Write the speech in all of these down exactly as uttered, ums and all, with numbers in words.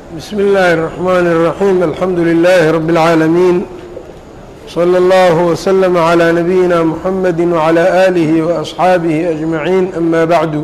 بسم الله الرحمن الرحيم. الحمد لله رب العالمين، صلى الله وسلم على نبينا محمد وعلى آله وأصحابه أجمعين. أما بعد،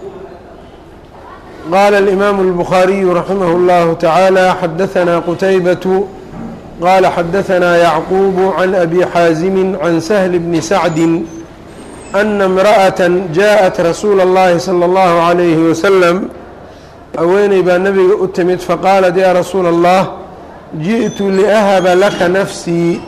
قال الإمام البخاري رحمه الله تعالى: حدثنا قتيبة قال حدثنا يعقوب عن أبي حازم عن سهل بن سعد أن امرأة جاءت رسول الله صلى الله عليه وسلم haweeney baa nabiga u timid faqaalat yaa rasuula allah ji'tu liahaba laka nafsii,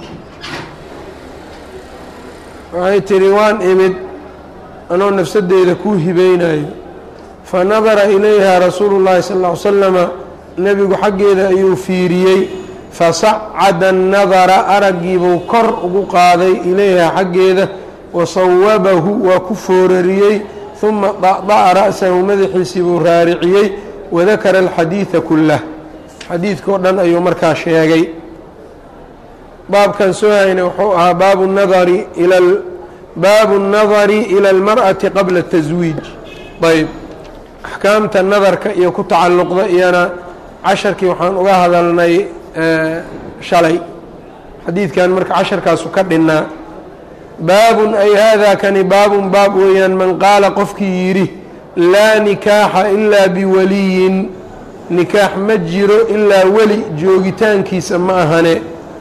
waxay tihi waan imid anoo nafsadeyda kuu hibaynayo. fanadara ilayha rasuulu llahi sal ll ly slama, nebigu xaggeeda ayuu fiiriyey, fasacada annadara, araggiibuu kor ugu qaaday ilayha xaggeeda, wasawabahu waa ku foorariyey, huma da'da'a ra'sahu madaxiisii buu raariciyey, wadakara alxadiida kulah, xadiidka o dhan ayuu markaa sheegay. baabkan soo haynay wuxuu ahaa baabu nadari ila baabu الnadari ilى اlmarأati qabla الtaswiij. ayb, axkaamta nadarka iyo ku tacalluqda iyana casharkii waxaan uga hadalnay shalay, xadiidkan marka casharkaasu ka dhinnaa. baabun ay hada kani baabun baab weeyaan, man qaala qofkii yidhi laa nikaaxa ilaa biwaliyin, nikaax ma jiro ilaa weli joogitaankiisa ma ahane.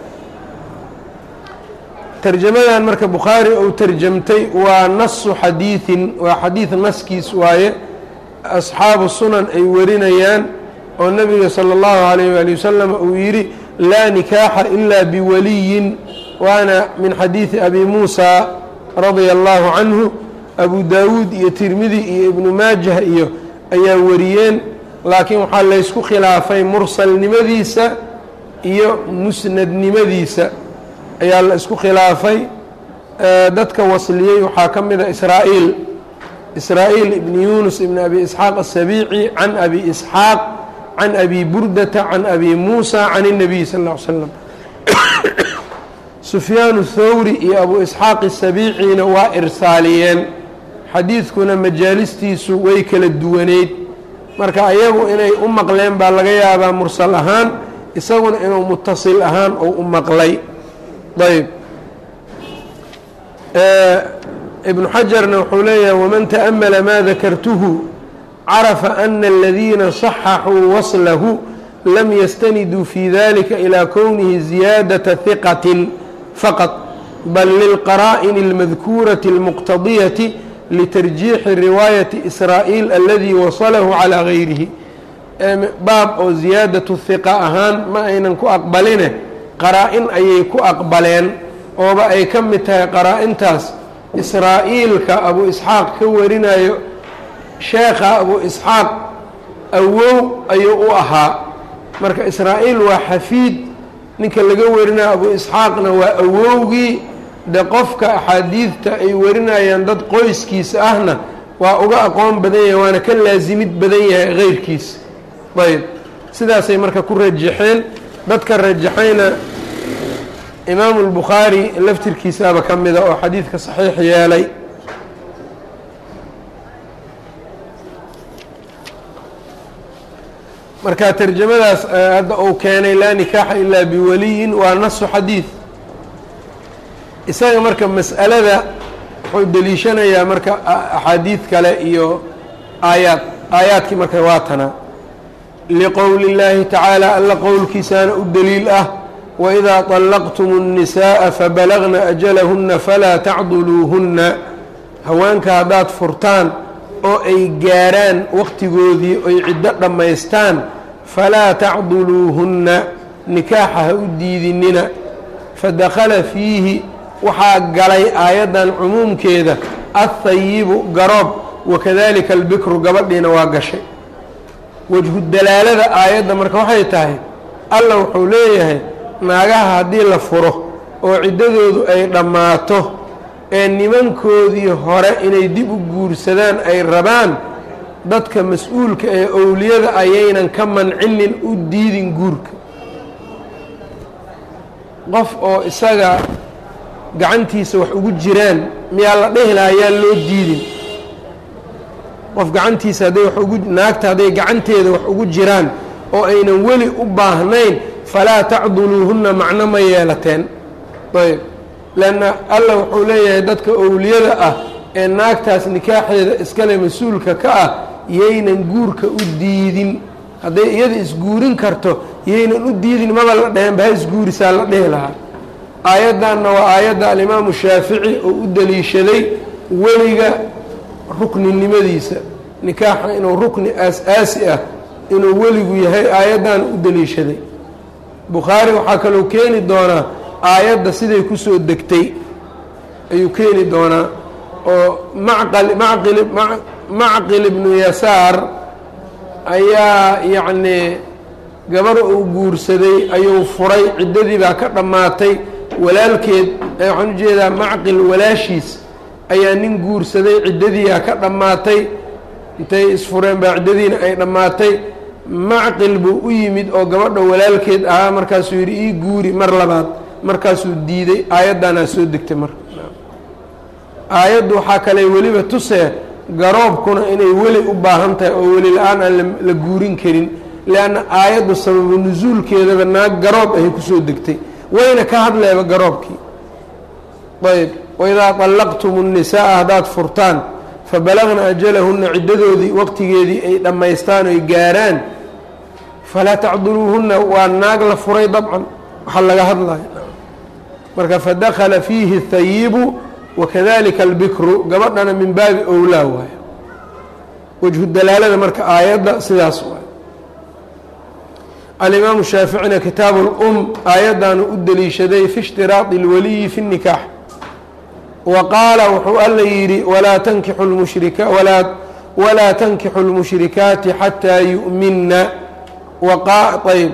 tarjamadan marka bukhaari uu tarjamtay waa nasu xadiidin, waa xadiid naskiis waaye, asxaabu sunan ay warinayaan oo nebiga salى اllahu عalayh wali wasalam uu yidhi laa nikaaxa ilaa biwaliyin, waana min xadiidi abi muusa radia allahu canhu. abu daawuud iyo tirmidi iyo ibnu maajah iyo ayaa wariyeen, laakiin waxaa laysku khilaafay mursalnimadiisa iyo musnadnimadiisa ayaa la isku khilaafay. dadka wasliyey waxaa ka mida israa'iil israa'iil ibn yunus ibn abi isxaaq aلsabiici can abi isxaaq can abi burdata can abi muusa can الnabiy sal اه ly slam. sufyaan thawri iyo abu isxaaq asabiicina waa irsaaliyeen, xadiidkuna majaalistiisu way kala duwaneyd, marka ayagu inay u maqleen baa laga yaabaa mursal ahaan, isaguna inuu mutasil ahaan ou u maqlay. ayb, ibnu xajarna wuxuu leeyahay waman ta'amala maa dakartuhu carafa ana aladiina صaxaxuu waslahu lam yastaniduu fi dalika ilaa kownihi ziyaadaةa hiqatin faqط, bal lilqaraa'ini اlmadkuurati اlmuqtadiyati litarjiixi riwaayati israa'iil aladii wasalahu calaa gayrihi. baab oo ziyaadatu hiqa ahaan ma aynan ku aqbaline qaraa-in ayay ku aqbaleen, ooba ay ka mid tahay qaraa-intaas israa'iilka abu isxaaq ka warinayo, sheekha abu isxaaq awow ayuu u ahaa. marka israa'iil waa xafiid, ninka laga warinayo abu isxaaqna waa awowgii. de qofka axaadiidta ay warinayaan dad qoyskiisa ahna waa uga aqoon badan yahay, waana ka laasimid badan yahay keyrkiisa. ayb, sidaasay marka ku rajaxeen. dadka rajaxayna imaamu اlbukhaari laftirkiisaaba ka mida oo xadiidka saxiix yeelay. marka tarjamadaas hadda uu keenay laa nikaaxa ilaa biwaliyin waa nasu xadiid. isaga marka mas'alada wuxuu deliishanayaa marka axaadiid kale iyo aayaad aayaadkii marka waa tana liqowli اllaahi tacaala, alla qowlkiisaana u deliil ah, waidaa طallaqtum الnisaaءa fabalagna ajalahunna falaa tacduluuhunna, haweenka haddaad furtaan oo ay gaaraan waqtigoodii oy ciddo dhammaystaan, falaa tacduluuhunna, nikaaxa ha u diidinina. fadakhala fiihi waxaa galay aayaddan cumuumkeeda aلthayibu garoob, wakadalika albikru gabadhiina waa gashay. wejhu dalaalada aayadda marka waxay tahay, alla wuxuu leeyahay naagaha haddii la furo oo ciddadoodu ay dhammaato ee nimankoodii hore inay dib u guursadaan ay rabaan, dadka mas-uulka ee owliyada ayaynan ka mancinin, u diidin guurka. qof oo isaga gacantiisa wax ugu jiraan miyaa la dhehi lahaa yaa loo diidin? qof gacantiisa hadday wax ugu naagta hadday gacanteeda wax ugu jiraan oo aynan weli u baahnayn falaa tacduluuhunna macno ma yeelateen ayb lanna alla wuxuu leeyahay dadka owliyada ah ee naagtaas nikaaxeeda iskale mas-uulka ka ah yaynan guurka u diidin hadday iyada isguurin karto yaynan u diidin maba la dheheenba ha isguurisaa la dhehi lahaa aayaddanna waa aayadda alimaamu shaafici oo u daliishaday weliga rukninimadiisa nikaaxa inuu rukni aas-aasi ah inuu weligu yahay aayaddan u daliishaday bukhaari waxaa kaloo keeni doonaa aayadda siday ku soo degtay ayuu keeni doonaa oo macqal macqil macqil ibnu yasaar ayaa yacnii gabar uu guursaday ayuu furay ciddadii baa ka dhammaatay walaalkeed waxaan u jeedaa macqil walaashiis ayaa nin guursaday ciddadiiaa ka dhammaatay intay isfureen baa ciddadiina ay dhammaatay macqil buu u yimid oo gabadha walaalkeed ahaa markaasuu yidhi ii guuri mar labaad markaasuu diiday aayaddanaa soo degtay marka aayaddu waxaa kale weliba tusee garoobkuna inay weli u baahan tahay oo weli la-aan aan la guurin karin lianna aayaddu sababu nusuulkeedaba naag garoob ahay kusoo degtay wayna ka hadleeba garoobkii ayb waidaa طallaqtum الnisaaa haddaad furtaan fabalagna ajalahunna ciddadoodii waqtigeedii ay dhammaystaan oy gaaraan falaa tacduluuhunna waa naag la furay dabcan waxaa laga hadlaya marka fadakala fiihi الhayibu wakadalika albikru gabadhana min baabi owlaa waayo wajhu dalaalada marka aayadda sidaas waayo alimaamu shaaficina kitaabu اlum aayaddaanu u deliishaday fi اshtiraaطi اlwaliyi fi الnikaax wa qaala wuxuu alla yidhi walaa tankixu lmushrika walaa walaa tankixu اlmushrikaati xataa yu'minna ayb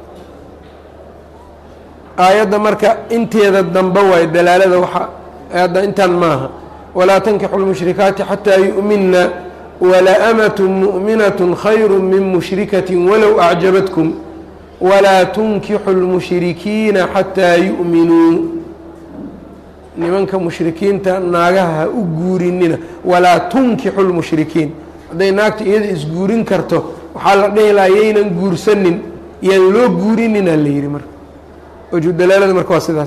aayadda marka inteeda dambe waayo dalaalada waxa hadda intan maaha walaa tankixu اlmushrikaati xataa yu'minna walaamatu mu'minaة khayru min mushrikati walow acjabatkum walaa tunkixu اlmushrikiina xataa yu'minuu nimanka mushrikiinta naagaha ha u guurinina walaa tunkixu اlmushrikiin hadday naagta iyada isguurin karto waxaa la dhihi lahaa yaynan guursanin yaan loo guurinina la yidhi marka wajhu dalaalada marka waa sidaas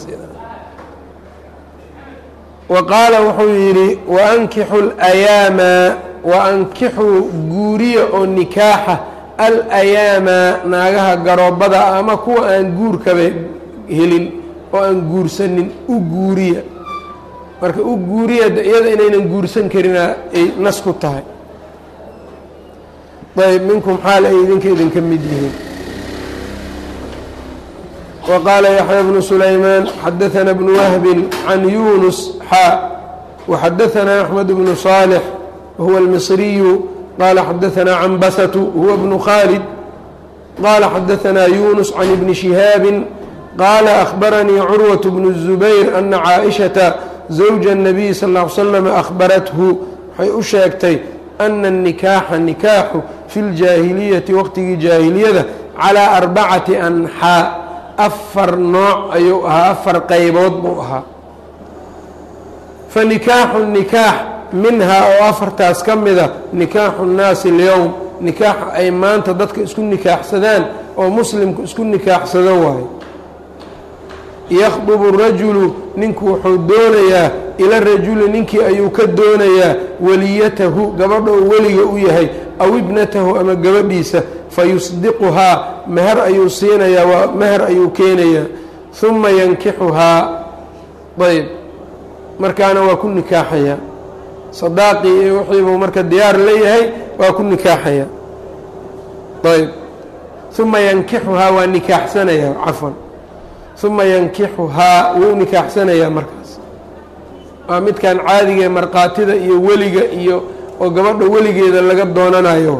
wa qaala wuxuu yidhi waankixu اlayaama waankixuu guuriya oo nikaaxa alayaama naagaha garoobada ama kuwa aan guurkaba helin oo aan guursanin u guuriya marka u guuriya iyada inaynan guursan karina ay nas ku tahay ayb minkum xaal ay idinka idinka mid yihiin wa qaala yaxya bnu sulaymaan xadaثana bnu wahbin can yunus xaa waxadaثana axmed bnu صaalix wahuwa اlmisriyu qaala xadaثana canbasatu huwa bnu khaalid qaala xadaثana yunus can ibni shihaabi qaala akhbaranii curwaة bnu الzubayr ana caaئishaةa zawja الnabiy sal اه ly slam akhbarathu waxay u sheegtay ana الnikaaxa nikaaxu fi اljaahiliyati waqtigii jaahiliyada calىa arbacati anxaa afar nooc ayuu ahaa afar qaybood buu ahaa fanikaaxu nikaax minhaa oo afartaas ka mida nikaaxu الnaasi اlyowm nikaaxa ay maanta dadka isku nikaaxsadaan oo muslimku isku nikaaxsado waayo yakhdubu rajulu ninku wuxuu doonayaa ila rajuli ninkii ayuu ka doonayaa weliyatahu gabadha oo weliga u yahay aw ibnatahu ama gabadhiisa fayusdiquhaa meher ayuu siinayaa waa meher ayuu keenayaa huma yankixuhaa ayb markaana waa ku nikaaxayaa sadaaqii iyo wixiibuu marka diyaar leeyahay waa ku nikaaxayaa ayb huma yankixuhaa waa nikaaxsanayaa cafwan uma yankixuhaa wuu nikaaxsanayaa markaas waa midkan caadigae markhaatida iyo weliga iyo oo gabadha weligeeda laga doonanayo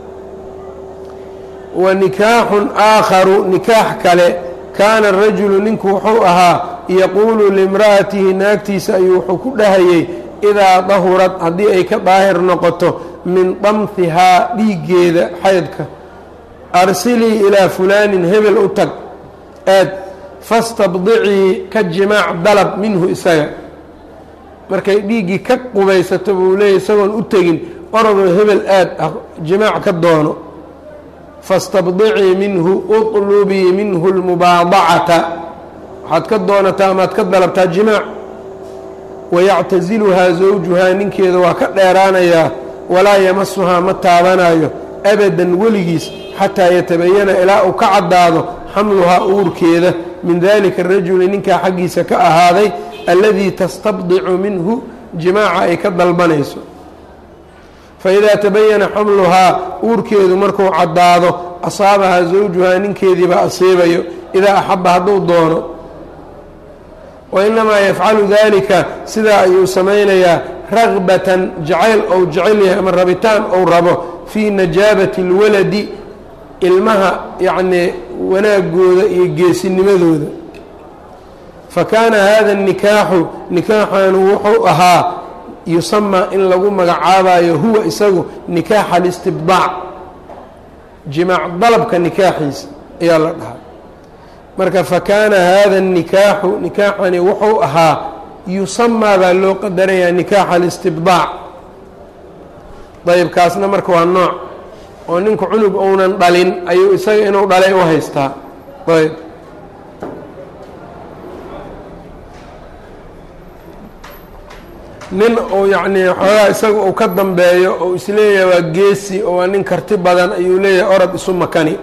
wa nikaaxun aakharu nikaax kale kaana rajulu ninku wuxuu ahaa yaquulu limra'atihi naagtiisa ayuu wuxuu ku dhahayey idaa dahurad haddii ay ka daahir noqoto min damhihaa dhiiggeeda xaydka arsilii ilaa fulaanin hebel u tag aad fastabdicii ka jimaac dalab minhu isaga markay dhiiggii ka qubaysato buu leeyay isagoon u tegin orodoo hebel aad ah jimaac ka doono fastabdicii minhu uطlubii minhu اlmubaadacata waxaad ka doonataa amaad ka dalabtaa jimaac wayactasiluhaa zawjuhaa ninkeeda waa ka dheeraanayaa walaa yamasuhaa ma taabanayo abadan weligiis xataa yatabayana ilaa uu ka caddaado xamluhaa uurkeeda min dalika arajuli ninkaa xaggiisa ka ahaaday alladii tastabdicu minhu jimaaca ay ka dalbanayso faidaa tabayana xamluhaa uurkeedu markuu caddaado asaabahaa zawjuhaa ninkeediibaa asiibayo idaa axaba hadduu doono wainamaa yafcalu dalika sidaa ayuu samaynayaa ragbatan jacayl ou jecel yahay ama rabitaan ou rabo fii najaabati اlwaladi ilmaha yacnii wanaagooda iyo geesinimadooda fakaana hada الnikaaxu nikaaxanu wuxuu ahaa yusamaa in lagu magacaabayo huwa isagu nikaaxa alistibdaac jimaac dalabka nikaaxiisa ayaa la dhahaa marka fakaana hada الnikaaxu nikaaxani wuxuu ahaa yusamaa baa loo qadarayaa nikaaxa alistibdaac ayb kaasna marka waa nooc oo ninku cunug ounan dhalin ayuu isaga inuu dhalay u haystaa ayb nin uu yacnii xoogaa isaga uu ka dambeeyo oo isleeyahay waa geesi oo waa nin karti badan ayuu leeyahay orod isu makani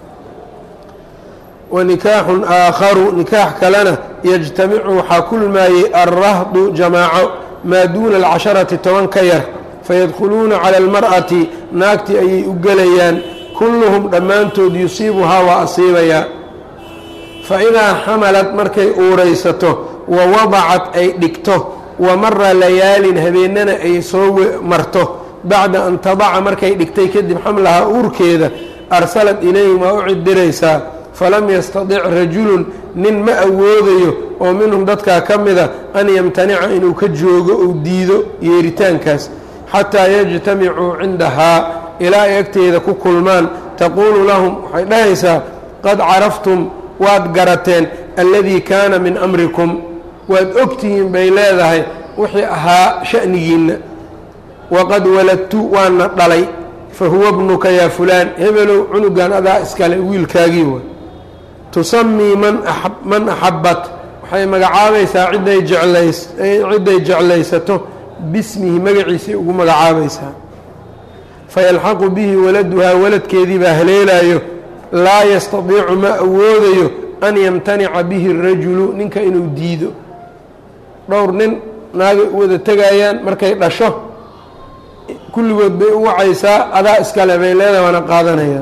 wa nikaaxun aakharu nikaax kalena yajtamicu waxaa kulmaayey alrahdu jamaaco maa duuna alcasharati toban ka yar fayadkhuluuna cala almar'ati naagtii ayay u gelayaan kulluhum dhammaantood yusiibuhaa waa asiibayaa fa idaa xamalad markay uuraysato wa wadacat ay dhigto wa mara layaalin habeennana ay soo marto bacda an tadaca markay dhigtay kadib xamlahaa uurkeeda arsalad ilayhim waa u cidiraysaa falam yastadic rajulun nin ma awoodayo oo minhum dadkaa ka mida an yamtanica inuu ka joogo ou diido yeeritaankaas xataa yajtamicuu cindahaa ilaa ay agteeda ku kulmaan taquulu lahum waxay dhahaysaa qad caraftum waad garateen alladii kaana min amrikum waad ogtihiin bay leedahay wixii ahaa sha'nigiinna waqad waladtu waana dhalay fa huwa bnuka yaa fulaan hebelow cunugan adaa iskale wiilkaagii way tusamii man a man axabbat waxay magacaabaysaa cidday jeclays cidday jeclaysato bismihi magaciisay ugu magacaabaysaa fayalxaqu bihi waladuhaa waladkeedii baa haleelaayo laa yastadiicu ma awoodayo an yamtanica bihi الrajulu ninka inuu diido dhowr nin naagay u wada tegayaan markay dhasho kulligood bay u wacaysaa adaa iskale bay leedahay waana qaadanayaan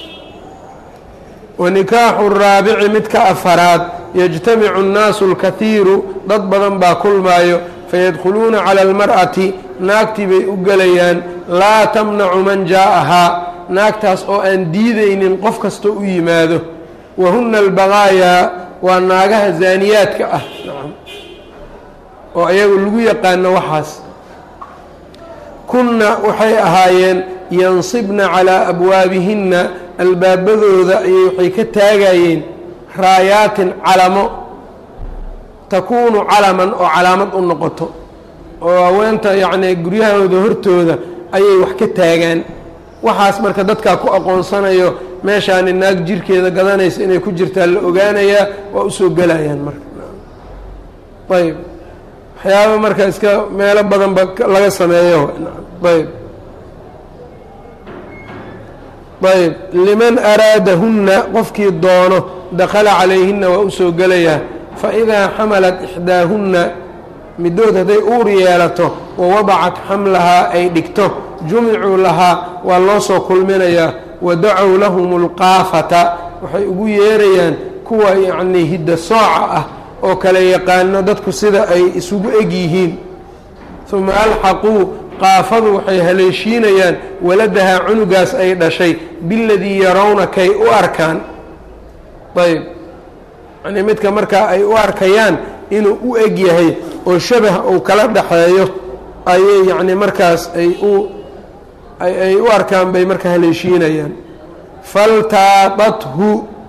wa nikaaxu raabici midka afaraad yajtamicu الnaasu اlkahiiru dad badan baa kulmaayo fayadkhuluuna calى اlmar'ati naagtii bay u gelayaan laa tamnacu man jaa'ahaa naagtaas oo aan diidaynin qof kastoo u yimaado wa huna albaqaayaa waa naagaha zaaniyaadka ah oo ayagu lagu yaqaano waxaas kunna waxay ahaayeen yansibna calaa abwaabihinna albaabadooda ayay waxay ka taagayeen raayaatin calamo takuunu calaman oo calaamad u noqoto oo haweenta yacnii guryahooda hortooda ayay wax ka taagaan waxaas marka dadkaa ku aqoonsanayo meeshaani naag jirkeeda gadanaysa inay ku jirtaa la ogaanayaa waa usoo gelayaan marka ayb waxyaaba marka iska meelo badanba laga sameeyo ayb ayb liman araadahunna qofkii doono dakhala calayhinna waa usoo gelayaa faidaa xamalat ixdaahunna midood hadday uur yeelato wa wadacat xamlahaa ay dhigto jumicuu lahaa waa loo soo kulminayaa wadacow lahum اlqaafata waxay ugu yeerayaan kuwa yacnii hidda sooca ah oo kale yaqaano dadku sida ay isugu eg yihiin uma alxaquu qaafadu waxay haleeshiinayaan waladahaa cunugaas ay dhashay biladii yarawna kay u arkaan ayb yanii midka markaa ay u arkayaan inuu u eg yahay oo shabah uu kala dhaxeeyo ayay yacni markaas ay u ay u arkaan bay marka haleeshiinayaan faltaadathu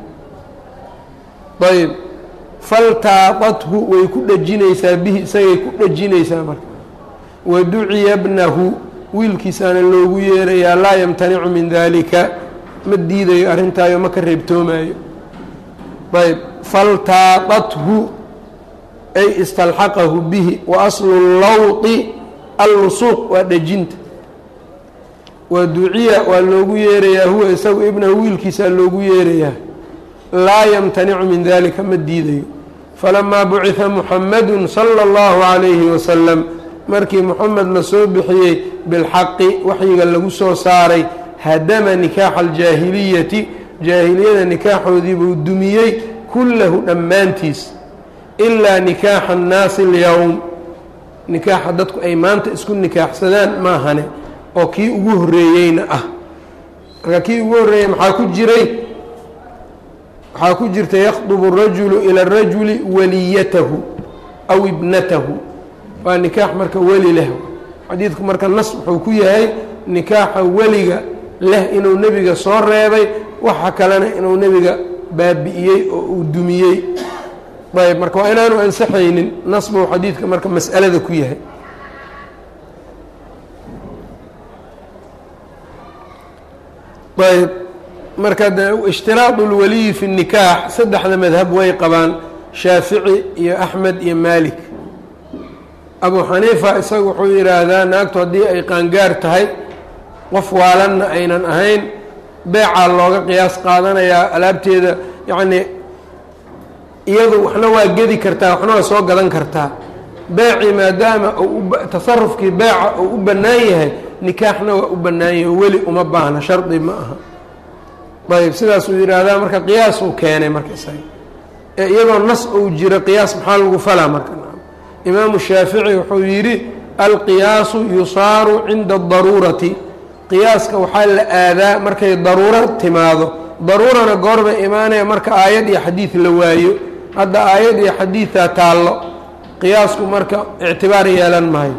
ayb faltaadathu way ku dhejinaysaa bihi isagay ku dhejinaysaa marka waduciya bnahu wiilkiisaana loogu yeerayaa laa yamtanicu min dalika ma diidayo arrintaayo ma ka reebtoomaayo. ayb faltaadathu ay istalxaqahu bihi wa aslu lawdi allusuuq waa dhejinta. waa duciya waa loogu yeerayaa huwa isagu ibnahu wiilkiisaa loogu yeerayaa laa yamtanicu min dalika ma diidayo. falamaa buciثa muxamadu salى اllahu عalayhi wasalam markii moxamed la soo bixiyey bilxaqi waxyiga lagu soo saaray hadama nikaaxa aljaahiliyati jaahiliyada nikaaxoodii buu dumiyey kullahu dhammaantiis ilaa nikaaxa annaasi اlyowm nikaaxa dadku ay maanta isku nikaaxsadaan maahane oo kii ugu horreeyeyna ah. marka kii ugu horreeyey maxaa ku jiray waxaa ku jirta yakhdubu الrajulu ilى الrajuli waliyatahu aw ibnatahu waa nikaax marka weli leh. xadiidku marka nas wuxuu ku yahay nikaaxa weliga leh inuu nebiga soo reebay waxa kalena inuu nebiga baabi'iyey oo uu dumiyey. ayb marka waa inaanu ansaxaynin nas buu xadiidka marka mas'alada ku yahay. ayb marka ishtiraad اlwaliyi fi الnikaax saddexda madhab way qabaan shaafici iyo axmed iyo maalik. abu xaniifa isaga wuxuu yidhaahdaa naagtu haddii ay qaangaar tahay qof waalanna aynan ahayn beecaa looga qiyaas qaadanayaa alaabteeda yacnii iyadu waxna waa gedi kartaa waxna waa soo gadan kartaa. beecii maadaama tasarufkii beeca uu u bannaan yahay nikaaxna waa u bannaan yahay weli uma baahna shardi ma aha. ayb sidaasuu yidhaahdaa marka qiyaas uu keenay marka isaga ee iyadoo nas uu jiro qiyaas maxaa lagu falaa marka. imaamu shaafici wuxuu yidhi alqiyaasu yusaaru cinda adaruurati qiyaaska waxaa la aadaa markay daruuro timaado. daruurana goorbay imaanaya marka aayad iyo xadiid la waayo. hadda aayad iyo xadiidaa taallo qiyaasku marka ictibaar yeelan maayo.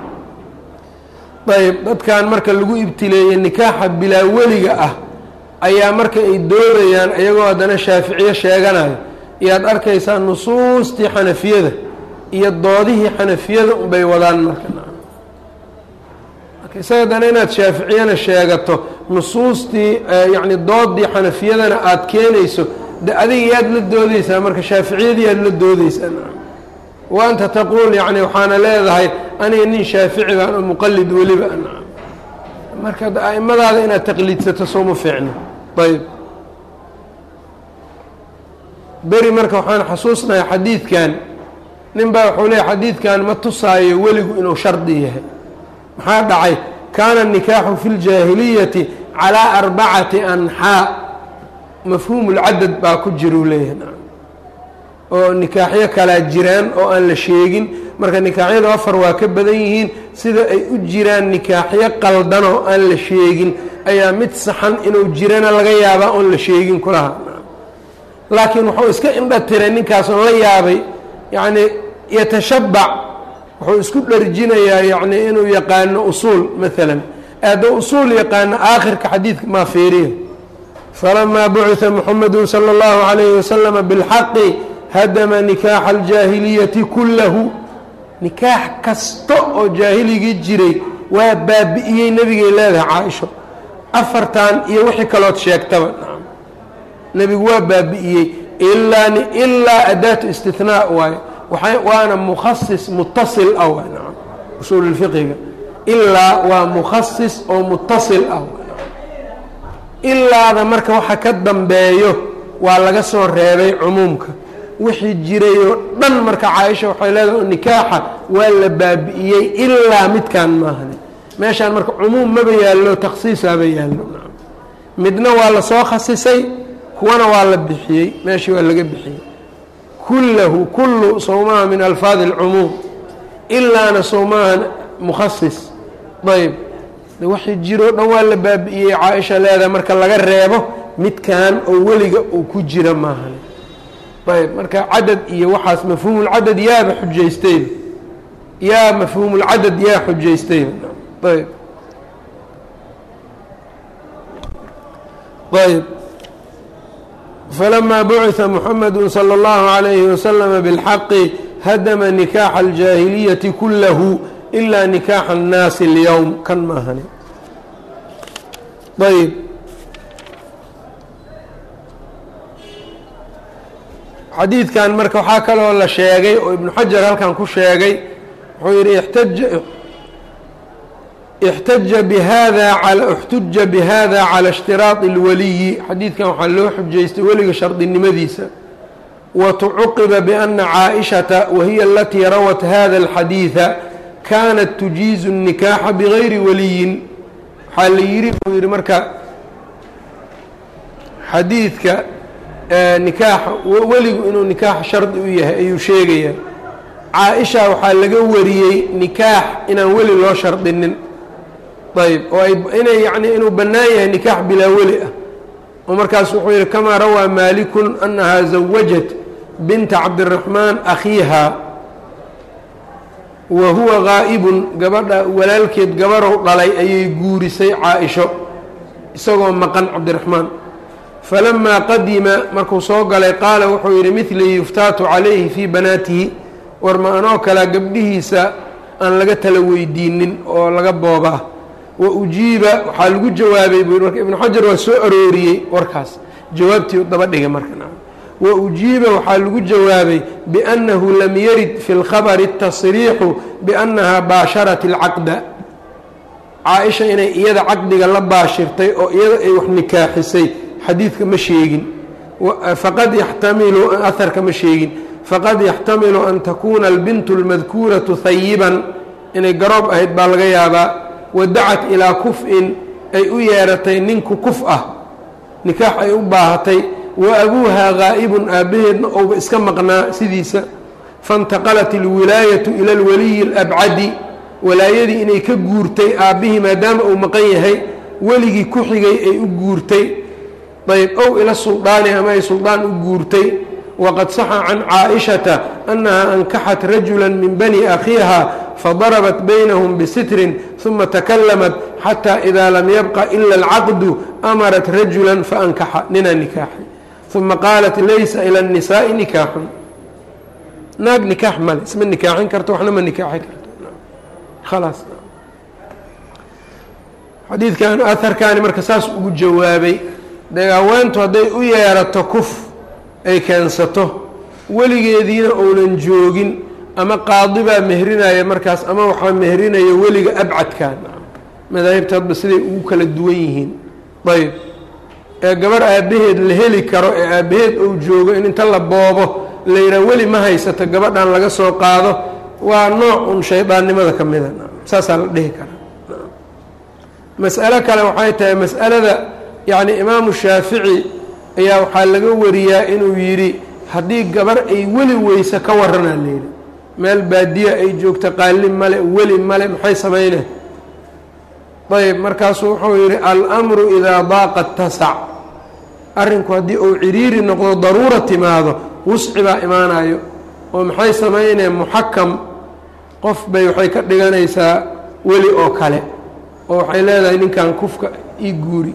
ayb dadkan marka lagu ibtileeyey nikaaxa bilaa weliga ah ayaa marka ay doodayaan iyagoo haddana shaaficiye sheeganayo iyaad arkaysaa nusuustii xanafiyada iyo doodihii xanafiyada unbay wadaan marka. isaga haddana inaad shaaficiyana sheegato nusuustii yacni doodii xanafiyadana aada keenayso de adiga yaad la doodeysaa marka shaaficiyadii yaad la doodeysaa. wa anta taquul yacni waxaana leedahay aniga nin shaafici baan oo muqalid weliba marka a'imadaada inaad taqliidsato sooma fiicno. ayb beri marka waxaan xasuusnahay xadiidkan nin baa wuxuu leeyahy xadiidkan ma tusaayo weligu inuu shardi yahay. maxaa dhacay kaana الnikaaxu fi اljaahiliyati calىa arbacati anxaa mafhuum اlcadad baa ku jira u leeyahay oo nikaaxyo kalaa jiraan oo aan la sheegin. marka nikaaxyadu afar waa ka badan yihiin sida ay u jiraan nikaaxyo qaldan oo aan la sheegin ayaa mid saxan inuu jirana laga yaabaa oon la sheegin kulaha. laakiin wuxuu iska indha tiray ninkaasoo la yaabay yacni yatashabac wuxuu isku dharjinayaa yacni inuu yaqaano usuul maalan aada usuul yaqaano aakhirka xadiidka maa fiiriya. falamaa buciثa muxamadu salى اllahu عalayhi wasalama biاlxaqi hadama nikaaxa aljaahiliyati kullahu nikaax kasta oo jaahiligii jiray waa baabi'iyey nebigay leedahay caaisho. afartan iyo wixii kalood sheegtaba nebigu waa baabi'iyey ilaa ilaa adaatu istithnaa waaye waana mukhasis mutasil ah usuul اlfiqiga ilaa waa mukhasis oo mutasil ah. ilaada marka waxa ka dambeeyo waa laga soo reebay cumuumka wixii jiray oo dhan. marka caaisha waxay leedahay nikaaxa waa la baabi'iyey ilaa midkan maahan. meeshaan marka cumuum maba yaallo takhsiisaaba yaallo. midna waa la soo khasisay kuwana waa la bixiyey meeshii waa laga bixiyey. kullahu kullu sawmaha min alfaadi اlcumuum ilaana sawmaha mukhasis. ayb waxii jiroo dhan waa la baabi'iyey caaisha leedahay marka laga reebo midkan oo weliga uu ku jira maahan. ayb marka cadad iyo waxaas mafhuumulcadad yaaba xujaystayba yaa mafhuumulcadad yaa xujaystayba. ayb ayb falamaa buciثa muxamadu salى اllahu عalayhi wasalama biاlxaqi hadama nikaaxa aljaahiliyati kullahu ilaa nikaaxa annaasi اlyowm kan maahani. ayb xadiidkan marka waxaa kaloo la sheegay oo ibnu xajar halkan ku sheegay wuxuu yidhi ixtaja اxtaja bhada اxtuja bihada calى اshtiraaط اlwaliyi xadiidkan waxaa loo xujaystay weliga shardinimadiisa watucuqiba bأna caaئiشhaةa wahiya alatii rawat hada الxadiiثa kanat tujiizu الnikaaxa bغayri waliyin waxaa la yidhi uu yidhi marka xadiidka nikaaxa weligu inuu nikaax shardi u yahay ayuu sheegaya caaئiشha waxaa laga wariyey nikaax inaan weli loo shardinin ayb oo inay yani inuu bannaan yahay nikaax bilaa weli ah oo markaas wuxuu yihi kamaa rawaa maalikun annahaa zawajat binta cabdiraxmaan akhiiha wa huwa gaa'ibun gabadha walaalkeed gabarow dhalay ayay guurisay caa-isho isagoo maqan cabdiraxmaan falamaa qadima markuu soo galay qaala wuxuu yidhi midlii yuftaatu calayhi fii banaatihi war ma anoo kalea gabdhihiisa aan laga tala weydiinin oo laga boobaa wa ujiiba waxaa lagu jawaabay buu marka ibnu xajar waa soo arooriyey warkaas jawaabtii daba dhigay marka wa ujiiba waxaa lagu jawaabay biannahu lam yarid fi اlkhabari الtasriixu biannahaa baasharat اlcaqda caa-isha inay iyada caqdiga la baashirtay oo iyada ay wax nikaaxisay xadiidka ma sheegin faqad yaxtamilu aharka ma sheegin faqad yaxtamilu an takuuna albintu اlmadkuuratu hayiban inay garoob ahayd baa laga yaabaa wadacat ilaa kuf-in ay u yeeratay ninku kuf ah nikaax ay u baahatay wa abuuhaa gaa'ibun aabbaheedna ouba iska maqnaa sidiisa faintaqalat ilwilaayatu ila alwaliyi alabcadi walaayadii inay ka guurtay aabbihii maadaama uu maqan yahay weligii ku xigay ay u guurtay ayb ow ila suldaani ama ay suldaan u guurtay waqad saxa can caaئishata annaha ankaxat rajula min bani akhiiha fadarabat baynahum bisitrin ثuma takalamat xataa idaa lam yabqa ila اlcaqdu amarat rajula faankaxa nina nikaaxi ثuma qaalat laysa ilى الnisaaءi nikaaxun naag nikaax male isma nikaaxin karto waxna ma nikaaxin karto khalaas xadiidkan aharkaani marka saas ugu jawaabay dee haweentu hadday u yeerato kuf ay keensato weligeediina ounan joogin ama qaadi baa mehrinaya markaas ama waxaa mehrinaya weliga abcadkan madaahibta hadba siday ugu kala duwan yihiin ayb ee gabarh aabbaheed la heli karo ee aabbaheed ou joogo in inta la boobo la yidhaha weli ma haysato gabadhan laga soo qaado waa nooc un shaydaannimada ka mida saasaa la dhihi karaa mas'alo kale waxay tahay mas'alada yacni imaamu shaafici ayaa waxaa laga wariyaa inuu yidhi haddii gabar ay weli weyse ka waranaa layidhi meel baadiya ay joogto qaali male weli male maxay samayne ayb markaasuu wuxuu yidhi almru idaa daaqa tasac arrinku haddii uu ciriiri noqdo daruura timaado wusci baa imaanayo oo maxay samayneen muxakam qof bay waxay ka dhiganaysaa weli oo kale oo waxay leedahay ninkan kufka ii guuri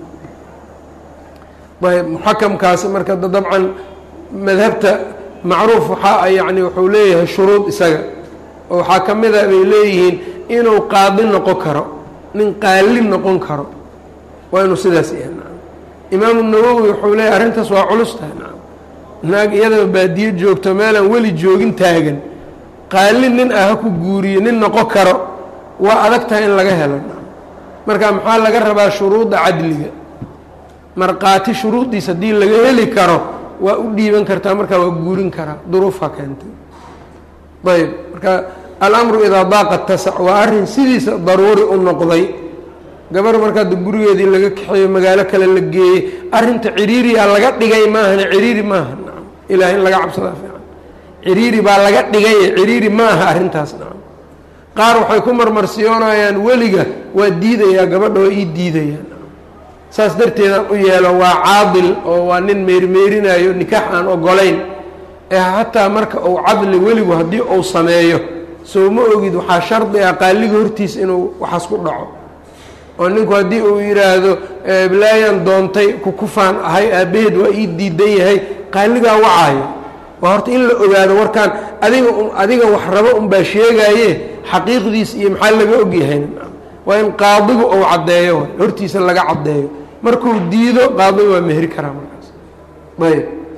ayb muxakamkaasi marka dabcan madhabta macruuf waxaa yani wuxuu leeyahay shuruud isaga oo waxaa ka mid a bay leeyihiin inuu qaadi noqon karo nin qaali noqon karo waa inuu sidaas yahay naam imaamu nawowi wuxuu leeyahay arrintaas waa culus tahay naam naag iyadaba baadiyo joogto meelaan weli joogin taagan qaali nin ah ha ku guuriyo nin noqon karo waa adag tahay in laga helo naam marka maxaa laga rabaa shuruudda cadliga markhaati shuruuddiis haddii laga heli karo waa u dhiiban kartaa markaa waa guurin karaa duruufha keentay ayb marka alamru idaa daaqa tasac waa arrin sidiisa daruuri u noqday gabar markaa gurigeedii laga kaxeeyo magaalo kale la geeyey arrinta ciriiriya laga dhigay maahana ciriiri maaha nacam ilaah in laga cabsadaa fiican ciriiri baa laga dhigay ciriiri maaha arrintaas nacam qaar waxay ku marmarsiyoonayaan weliga waa diidayaa gabadha waa ii diidayaa saas darteedaan u yeelo waa caadil oo waa nin meerimeerinayo nikaax aan ogolayn ee xataa marka uu cadli weligu haddii uu sameeyo soo ma ogid waxaa shardi ah qaaliga hortiis inuu waxaas ku dhaco oo ninku haddii uu yidhaahdo blaayan doontay kukufaan ahay aabbaheed waa ii diidan yahay qaaligaa wacaayo waa horta in la ogaado warkaan adiga adiga wax rabo unbaa sheegaaye xaqiiqdiis iyo maxaa laga ogyahay waa in qaadigu uu caddeeyo hortiisa laga caddeeyo markuu diido qaadiga waa mehri karaa markaas ayb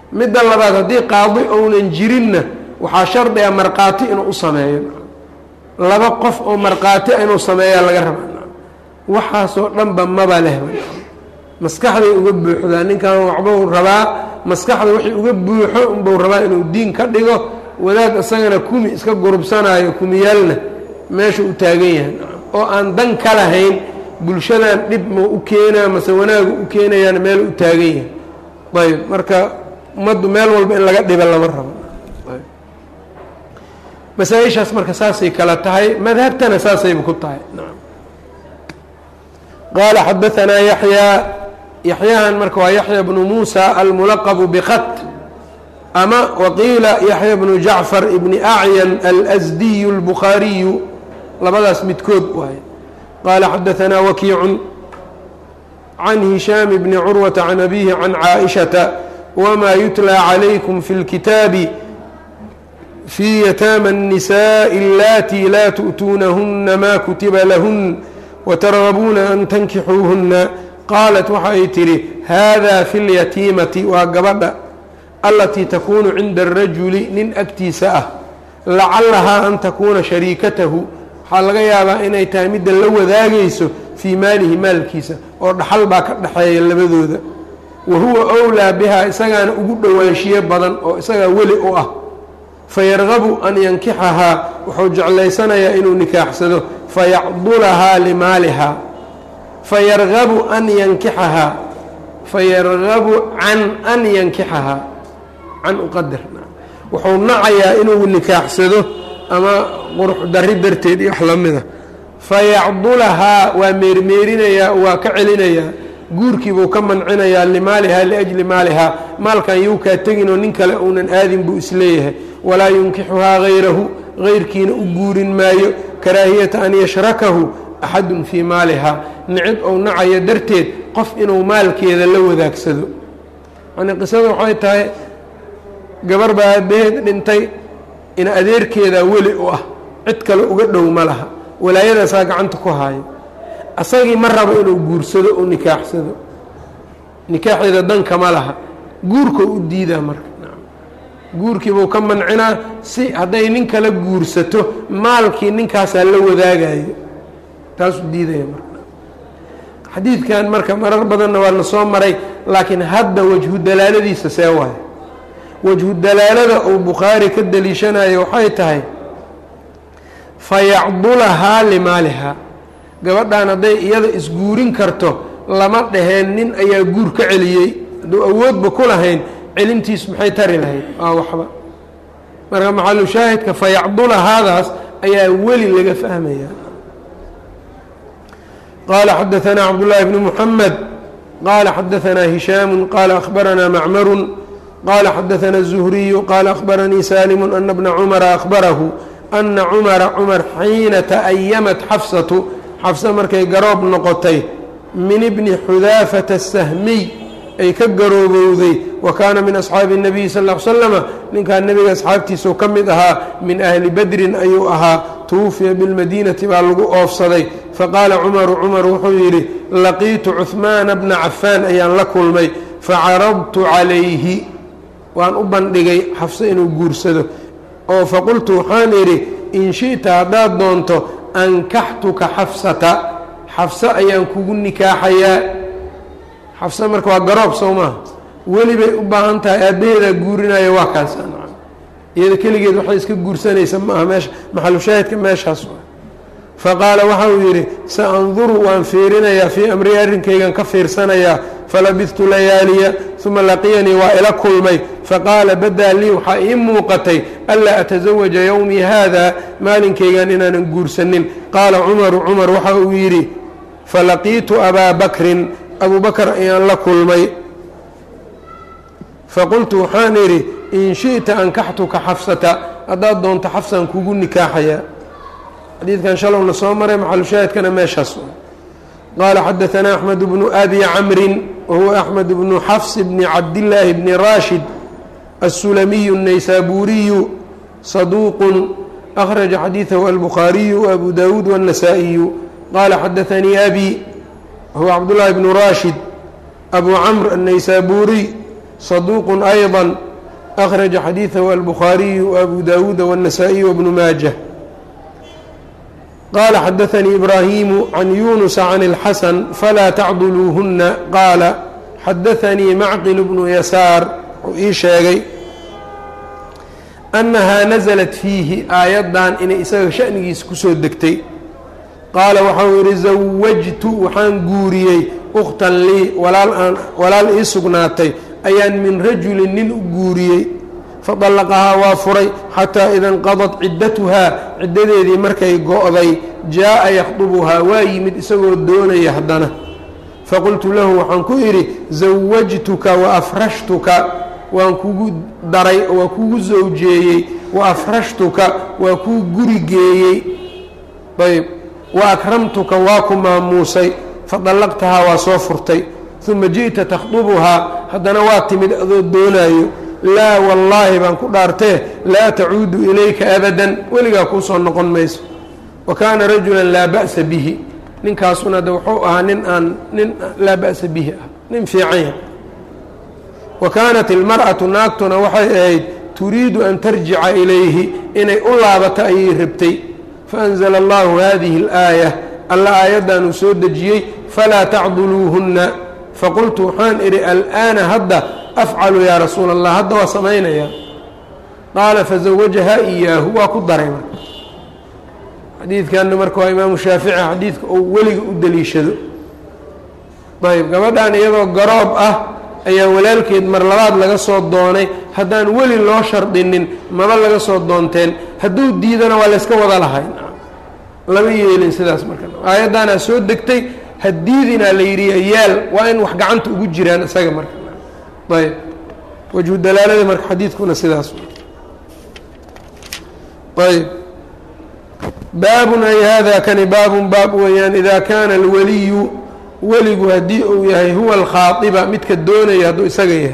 midda labaad haddii qaadi ounan jirinna waxaa shardi a markhaati inuu u sameeyo laba qof oo markhaati inuu sameeyaa laga rabaa waxaasoo dhanba maba lehba maskaxday uga buuxdaa ninkan waxbuu rabaa maskaxda wixii uga buuxo unbuu rabaa inuu diin ka dhigo wadaad isagana kumi iska gurubsanaayo kumiyaalna meesha u taagan yahay oo aan dan ka lahayn bulshadan dhib ma u keenaa mase wanaagu u keenayaan meel u taagan yahay ayb marka ummaddu meel walba in laga dhiba lama rabo masaaishaas marka saasay kala tahay madhabtana saasayba ku tahay qaala xadaanaa yaxyaa yaxyahan marka waa yaxya bnu muusa almulaqbu bkat ama waqiila yaxya bnu jacfar ibni acyan alsdiy اlbukhaariyu labadaas midkood waay qaala xadaanaa wakiicu can hishaam bni curwata can abihi can caaئiشhaةa wma yutlى عalaykum fi اlkitaabi fii yataama الnisaaءi اllatii laa tu'tuunahuna ma kutiba lahun watargabuuna an tankixuuhuna qaalat waxa ay tidhi hada fi اlyatiimati waa gabadha alatii takuunu cinda الrajuli nin agtiisa ah lacalahaa an takuuna shariikatahu waxaa laga yaabaa inay tahay midda la wadaagayso fii maalihi maalkiisa oo dhaxal baa ka dhaxeeya labadooda wa huwa أwlىa bihaa isagaana ugu dhowaanshiye badan oo isagaa weli u ah fayargabu an yankixahaa wuxuu jeclaysanayaa inuu nikaaxsado fayacdulahaa limaalihaa fayargabu an yankixahaa fayargabu can an yankixahaa can uqadar wuxuu nacayaa inuu nikaaxsado ama qurux dari darteed iyo wax lamida fayacdulahaa waa meermeerinayaa waa ka celinayaa guurkii buu ka mancinayaa limaalihaa liajli maalihaa maalkan yuu kaa teginoo nin kale uunan aadin buu isleeyahay walaa yunkixuhaa hayrahu hayrkiina u guurin maayo karaahiyata an yashrakahu axadun fii maalihaa nicib ou nacayo darteed qof inuu maalkeeda la wadaagsado yani qisada waxay tahay gabar baa aabbaheed dhintay in adeerkeedaa weli u ah cid kale uga dhow ma laha walaayadaasaa gacanta ku haayo asagii ma rabo inuu guursado oo nikaaxsado nikaaxeeda danka ma laha guurka u diidaa marka guurkiibuu ka mancinaa si hadday nin kala guursato maalkii ninkaasaa la wadaagayo taasuu diidaya marka xadiidkan marka marar badanna waa na soo maray laakiin hadda wajhu dalaaladiisa see waayo wajhu dalaalada uu bukhaari ka daliishanayo waxay tahay fayacdulahaa limaalihaa gabadhan hadday iyada isguurin karto lama dhaheen nin ayaa guur ka celiyey hadduu awoodba ku lahayn celintiisu maxay tari lahayd waa waxba marka maxalu shaahidka fayacdulahaadaas ayaa weli laga fahmaya qaala xadaanaa cabdullaahi bni muxamed qaala xadaanaa hishaamu qaala akhbaranaa macmaru qaala xadaanaa الzuhriyu qaala akhbaranii saalimu ana bna cumara akhbarahu ana cumara cumar xiina ta'ayamat xafsatu xafsa markay garoob noqotay min ibni xudaafata الsahmiy ay ka garoobowday wa kaana min asxaabi الnabiyi sal ll ly slama ninkaa nebiga asxaabtiisuu ka mid ahaa min ahli badrin ayuu ahaa tuwufiya bilmadiinati baa lagu oofsaday faqaala cumaru cumar wuxuu yidhi laqiitu cuhmaana bna cafaan ayaan la kulmay facaradtu calayhi waan u bandhigay xafso inuu guursado oo faqultu waxaan idhi in shi'ta haddaad doonto ankaxtuka xafsata xafso ayaan kugu nikaaxayaa xafsa marka waa garoob sow maaha weli bay u baahan tahay aabbaheedaa guurinaya waa kaas iyada keligeed waxay iska guursanaysa maaha meesha maxalu shaahidka meeshaas faqaala waxa uu yidhi sa anduru waan fiirinayaa fii amrii arrinkaygan ka fiirsanayaa falabidtu layaaliya uma laqiyanii waa ila kulmay faqaala badaa lii waxaa ii muuqatay anlaa atasawaja yowmii haada maalinkaygan inaanan guursanin qaala cumaru cumar waxa uu yidhi falaqiitu abaa bakrin abu bakr ayaan la kulmay faqultu waxaan idhi in shiئta ankaxtuka xafsata haddaad doonto xafsan kugu nikaaxayaa xadiidkan shalowna soo maray maxalu shaahidkana meeshaas qaala xadaanaa axmed bnu abi camrin wahuwa axmed bnu xafs bni cabdillaahi bni raashid الsulamiyu الnaysaburiyu saduuq akhraja xadiiثahu albukhaariyu وabu dawuud والنasaaئiyu qaala xadaanii abi huwa cabdullaahi bnu raashid abu camr الnaysaburiy صدوق أيضا أخرج حديثه البخاري وأبو داود والنسائي وابن ماجه. قال حدثني إبراهيم عن يونس عن الحسن فلا تعضلوهن قال حدثني معقل بن يسار ii sheegay أنها نزلت فيihi aayaddan inay isaga شhأnigiisa kusoo degtay qaala waxau yihi زawajtu waxaan guuriyey أkhtan lii walaal ii sugnaatay ayaan min rajulin nin u guuriyey fadallaqahaa waa furay xataa ida inqadat ciddatuhaa ciddadeedii markay go'day jaa'a yakhdubuhaa waa yimid isagoo doonaya haddana faqultu lahu waxaan ku idhi zawajtuka wa afrashtuka waan kugu daray oo waa kugu zawjeeyey wa afrashtuka waa kuu guri geeyey ayb wa akramtuka waa ku maamuusay fadallaqtahaa waa soo furtay uma ji'ta takhdubuhaa haddana waa timid adoo doonaayo laa wallaahi baan ku dhaartee laa tacuudu ilayka abadan weligaa kuu soo noqon mayso wa kaana rajulan laa ba'sa bihi ninkaasuna de wuxuu ahaa nin aan nin laa ba'sa bihi ah nin fiicanya wa kaanat ilmar'atu naagtuna waxay ahayd turiidu an tarjica ilayhi inay u laabato ayay rabtay faanzala allahu hadihi alaaya alla aayaddaanuu soo dejiyey falaa tacduluuhunna faqultu waxaan idhi al'aana hadda afcalu yaa rasuula allah hadda waa samaynayaa qaala fazawajahaa iyaahu waa ku daray marka xadiidkanna marka waa imaamu shaafici xadiidka oo weliga u deliishado ayb gabadhan iyadoo garoob ah ayaa walaalkeed mar labaad laga soo doonay haddaan weli loo shardinin maba laga soo doonteen hadduu diidana waa layska wada lahay lama yeelin sidaas marka aayaddaanaa soo degtay haddiidinaa la yidhi yaal waa in wax gacanta ugu jiraan isaga marka ayb wajhu dalaalada marka xadiidkuna sidaas ayb baabun ay hada kani baabun baab weeyaan idaa kaana alwaliyu weligu haddii uu yahay huwa alkhaaiba midka doonaya hadduu isaga yahay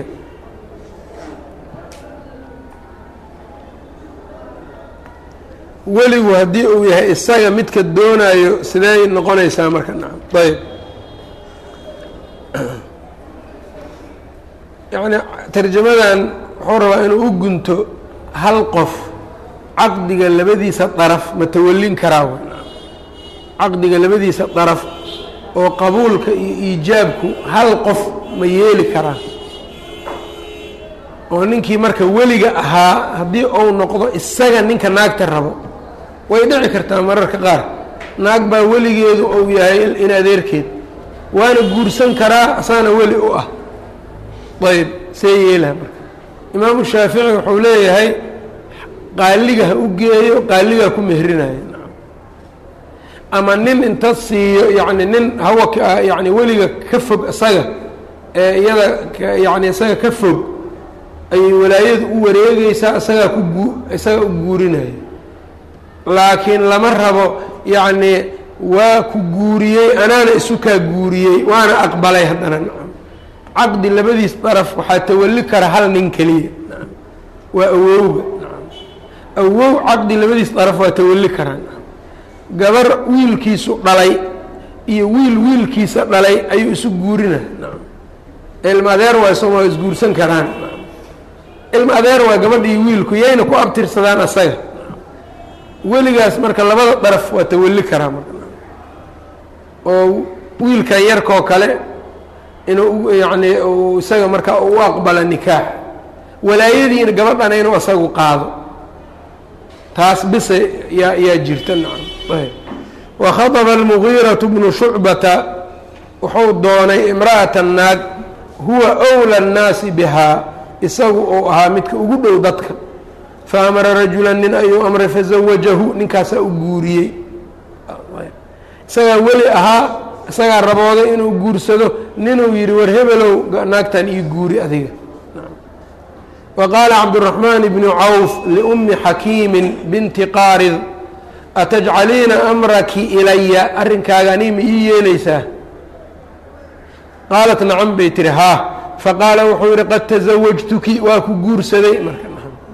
weligu haddii uu yahay isaga midka doonaayo siday noqonaysaa marka nacam ayb yacni tarjamadan wuxuu rabaa inuu u gunto hal qof caqdiga labadiisa daraf ma tawallin karaa caqdiga labadiisa daraf oo qabuulka iyo iijaabku hal qof ma yeeli karaa oo ninkii marka weliga ahaa haddii uu noqdo isaga ninka naagta rabo way dhici kartaa mararka qaar naag baa weligeedu uu yahay in adeerkeed waana guursan karaa asaana weli u ah ayb see yeelaha marka imaamu shaafici wuxuu leeyahay qaaliga ha u geeyo qaaligaa ku mehrinaya ama nin inta siiyo yacni nin hawa yani weliga ka fog isaga ee iyada yani isaga ka fog ayay walaayadu u wareegeysaa isagaa ku gu isaga u guurinaya laakiin lama rabo yacni waa ku guuriyey anaana isu kaa guuriyey waana aqbalay haddana nacam caqdi labadiis daraf waxaa tawalli kara hal nin keliya nacam waa awowga nacam awow caqdi labadiis daraf waa tawalli karaa nacam gabar wiilkiisu dhalay iyo wiil wiilkiisa dhalay ayuu isu guurina nacam ilma adeer waa isagoo isguursan karaan nacam ilma adeer waa gabadhii wiilku yayna ku abtirsadaan asaga weligaas marka labada daraf waa tawalli karaa marka oo wiilkan yarkoo kale inuu yacni uu isaga markaa u aqbala nikaax walaayadiina gabadhana inuu isagu qaado taas bise yaa yaa jirta nacam wakhaطba الmugiiraةu bnu shucbata wuxuu doonay imra'ata naag huwa أwlى الnaasi bihaa isagu uu ahaa midka ugu dhow dadka faamara rajula nin ayuu amray fazawajahu ninkaasaa u guuriyey isagaa weli ahaa isagaa rabooday inuu guursado ninuu yidhi war hebelow naagtan ii guuri adiga wa qaala cabdالرaحmaan bnu cawf liumi xakiimi binti qaarid atajcaliina amraki ilaya arrinkaaga anii ma ii yeelaysaa qaalat nacam bay tihi haa faqaala wuxuu yihi qad tasawajtuki waa ku guursaday marka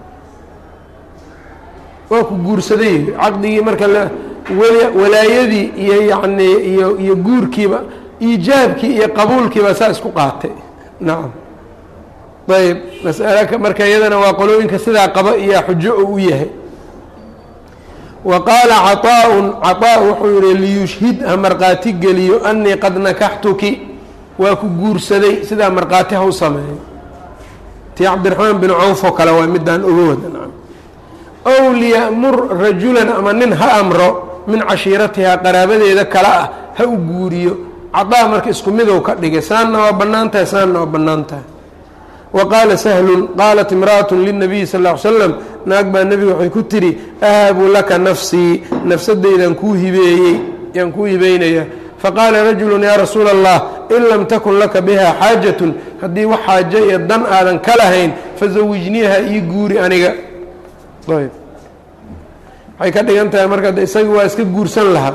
waa ku guursaday caqdigii marka walaayadii iyo yacni iyo iyo guurkiiba iijaabkii iyo qabuulkiiba saa isku qaatay nacam ayb mas'alo marka iyadana waa qolooyinka sidaa qaba iyo xujo u yahay. wa qaala caطaaءun caطaa wuxuu yihi liyushhid ha markhaati geliyo anii qad nakaxtuki waa ku guursaday sidaa markhaati ha u sameeyo. tii cabdiraxmaan bin cawf oo kale waa midaan oga wadan. ow liya'mur rajulan ama nin ha amro min cashiiratihaa qaraabadeeda kale ah ha u guuriyo. cadaa marka isku midow ka dhigay, saanna waa bannaan tahay saanna waa bannaan tahay. wa qaala sahlun qaalat imra'atu lilnabiyi sal ll ly slam naag baa nebiga waxay ku tidhi ahabu laka nafsii nafsadaydan kuu hibeeyey yaan kuu hibeynaya. faqaala rajulu yaa rasuula allah in lam takun laka biha xaajatun haddii wax xaajo iyo dan aadan ka lahayn fazawijniiha ii guuri aniga. ayb waxay ka dhigan tahay marka isaga waa iska guursan lahaa.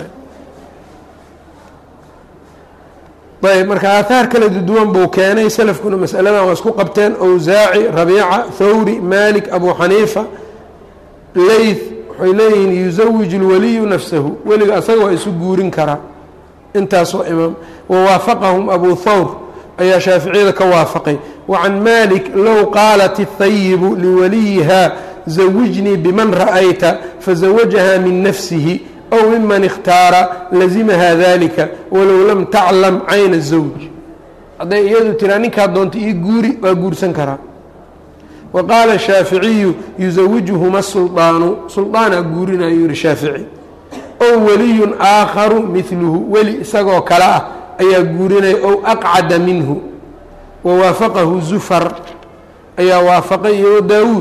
ayb marka aahaar kala duwan buu keenay salafkuna masaladan waa isku qabteen. awsaaci, rabiica, thawri, malik, abu xaniifa, layth waxay leeyihiin yusawij اlwaliyu nafsahu, weliga asaga waa isu guurin karaa intaasoo imaam. wawaafaqahum abu thawr ayaa shaaficiyada ka waafaqay. wa can malik low qaalat الthayibu liwaliyiha zawijnii biman ra'ayta fazawajaha min nafsihi أو miman اkhtaara lazimaha dalika walow lam taclam cayna الزawj. hadday iyadu tiraa ninkaa doonta ii guuri waa guursan karaa. wa qaala الshaaficiyu yuزawijuhuma sulطaanu sulطaanaa guurinayo yihi shaafici. ow waliyun aakharu midluhu weli isagoo kale ah ayaa guurinaya ow aqcada minhu. wawaafaqahu zufar ayaa waafaqay iyo daawuud.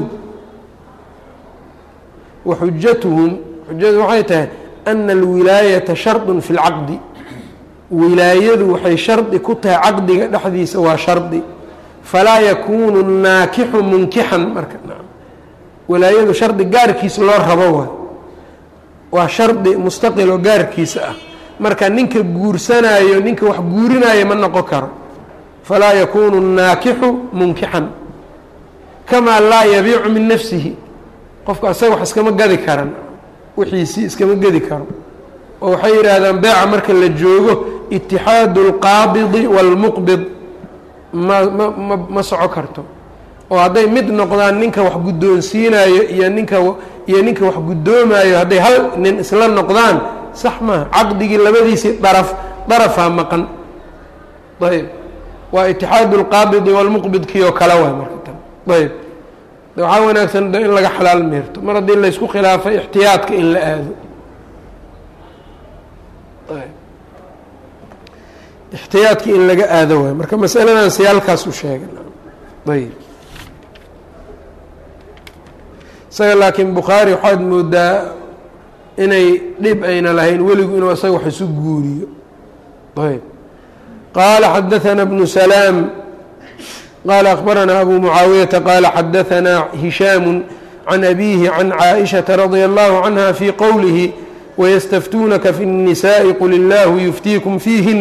wa xujatuhum xujadu waxay tahay ana alwilaayata shardun fi lcaqdi, wilaayadu waxay shardi ku tahay caqdiga dhexdiisa waa shardi. falaa yakuunu naakixu munkixan marka wilaayadu shardi gaarkiisa loo rabo waay, waa shardi mustaqil oo gaarkiisa ah. marka ninka guursanaayo ninka wax guurinaayo ma noqon karo. falaa yakuunu naakixu munkixan kamaa laa yabiicu min nafsihi, qofka asaga wax iskama gadi karan, wixiisii iskama gedi karo. oo waxay yidhaahdaan beeca marka la joogo itixaadu اlqaabidi wاlmuqbid ma ma ma ma soco karto. oo hadday mid noqdaan ninka wax guddoonsiinayo iyo ninka iyo ninka wax guddoomayo hadday hal nin isla noqdaan sax maaha. caqdigii labadiisii daraf darafaa maqan. ayb waa itixaadu اlqaabidi wاlmuqbid kii oo kale waay marka tan. ayb waxaa wanaagsan in laga xalaal meerto mar haddii laysku khilaafay ixtiyaadka in la aado. ixtiyaadka in laga aado waay marka masaladan siyaalkaas u sheegay. ayb isaga laakiin bukhaari waxaad moodaa inay dhib ayna lahayn weligu inuu isaga wax isu guuriyo. ayb qaala xadaثana bnu salaam qال أخبرنا أbو معاaوية qال xdثnا هiشhام عن أbيه عن عائشhaة رضي الله عنها في qwله ويستفتونka في النساء qل الله يفتيكم فيهن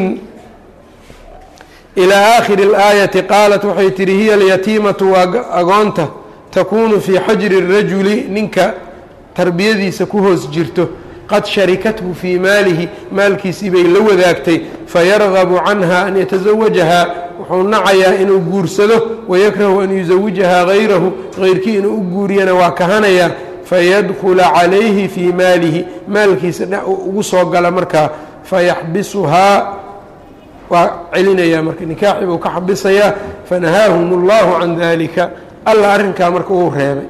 إلى آخر الآية qاaلت waxay tihi hiy اليتيiمة waa agoonta تkunu في xجر الرaجuل ninka tarbiyadiisa ku hoos jirto qad sharikathu fii maalihi maalkiisii bay la wadaagtay fayargabu canha an yataزawajahaa wuxuu nacayaa inuu guursado wayakrahu an yuزawijahaa gayrahu gayrkii inuu u guuriyana waa kahanayaa fayadkula calayhi fii maalihi maalkiisa ugu soo gala markaa fayaxbisuhaa waa celinayaa marka nikaaxii buu ka xabisayaa fanahaahum اllahu can dalika alla arrinkaa marka uu reebay.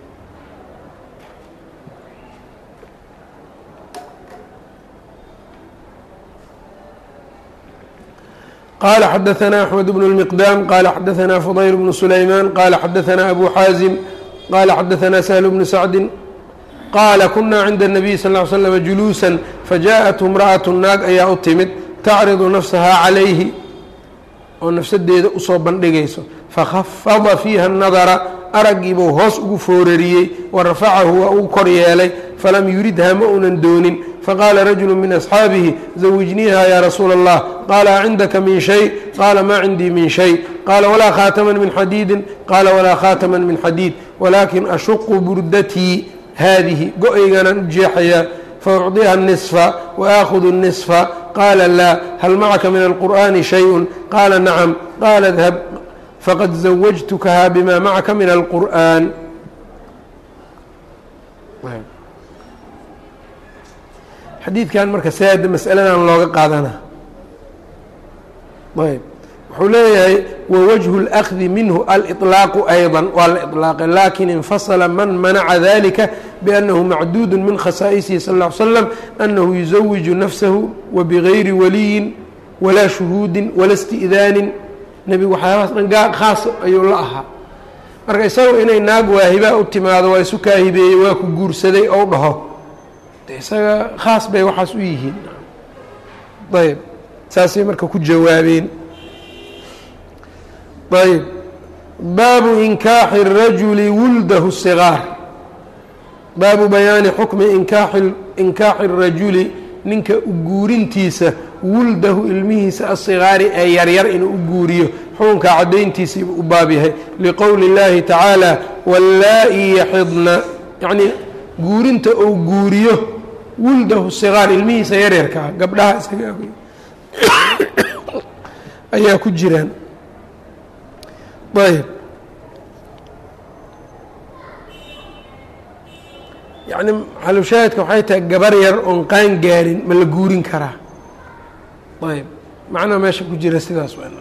qال xdثnا أحمد بن المقدام qال xdثnا فضyل بن سليمان qال xdثnا أbو xاaزم qال xdثnا سهل بن سعد qاala kunaa cinda النبي صلى اه عل سلم جuلوuسا faجاءته امرأة naag ayaa u timid تacriضu نفسhaa عalayhi oo nafsadeeda usoo bandhigayso fakhafada fiiha النadra aragiibuu hoos ugu foorariyey warafacahu waa ugu kor yeelay falam yuridha ma unan doonin. faqaala rajulu min asxaabihi zawijniiha yaa rasuula allah qaala acindaka min shay qaala maa cindii min shay qaala walaa khaataman min xadiidin qaala walaa khaataman min xadiid walaakin ashuqu burdatii haadihi go-ayganaan u jeexayaa faucdiha الnisfa waaahudu الnisfa qaala laa hal macaka min alqur'aani shayءu qaala nacam qaala dhab faqad zawajtukahaa bima macaka min alqur'an. xadiidkan marka saada mas'aladan looga qaadana ayb wuxuu leeyahay wawajhu اlأkhdi minhu aliطlaaqu ayضا waa la iطlaaqay lakin infasla man manaca dalika biأnnahu macduud min khasaa'isihi sal اه ly slam anahu yuzawiju nafsahu wabigayri waliyin walaa shuhuudi wala اsti'daanin nebigu waxyaabahaas dhan gaa khaas ayuu la ahaa marka isaga inay naag waahibaa u timaado waa isu kaahibeeyey waa ku guursaday ou dhaho isaga khaas bay waxaas u yihiin ayb saasay marka ku jawaabeen. ayb baabu inkaaxi الrajuli wuldahu الصigaar baabu bayaani xukmi inkaaxi inkaaxi الrajuli ninka u guurintiisa wuldahu ilmihiisa aلصigaari ee yaryar inuu u guuriyo xukunka caddayntiisiibu u baab yahay liqowli اllaahi tacaalى wallaa-i yaxidna yacnii guurinta ou guuriyo wuldahu sigaar ilmihiisa yaryarkaa gabdhaha isaga ayaa ku jiraan. ayb yacni xalushaahidka waxay tahay gabar yar oon qaan gaarin ma la guurin karaa? ayb macnaha meesha ku jira sidaas waa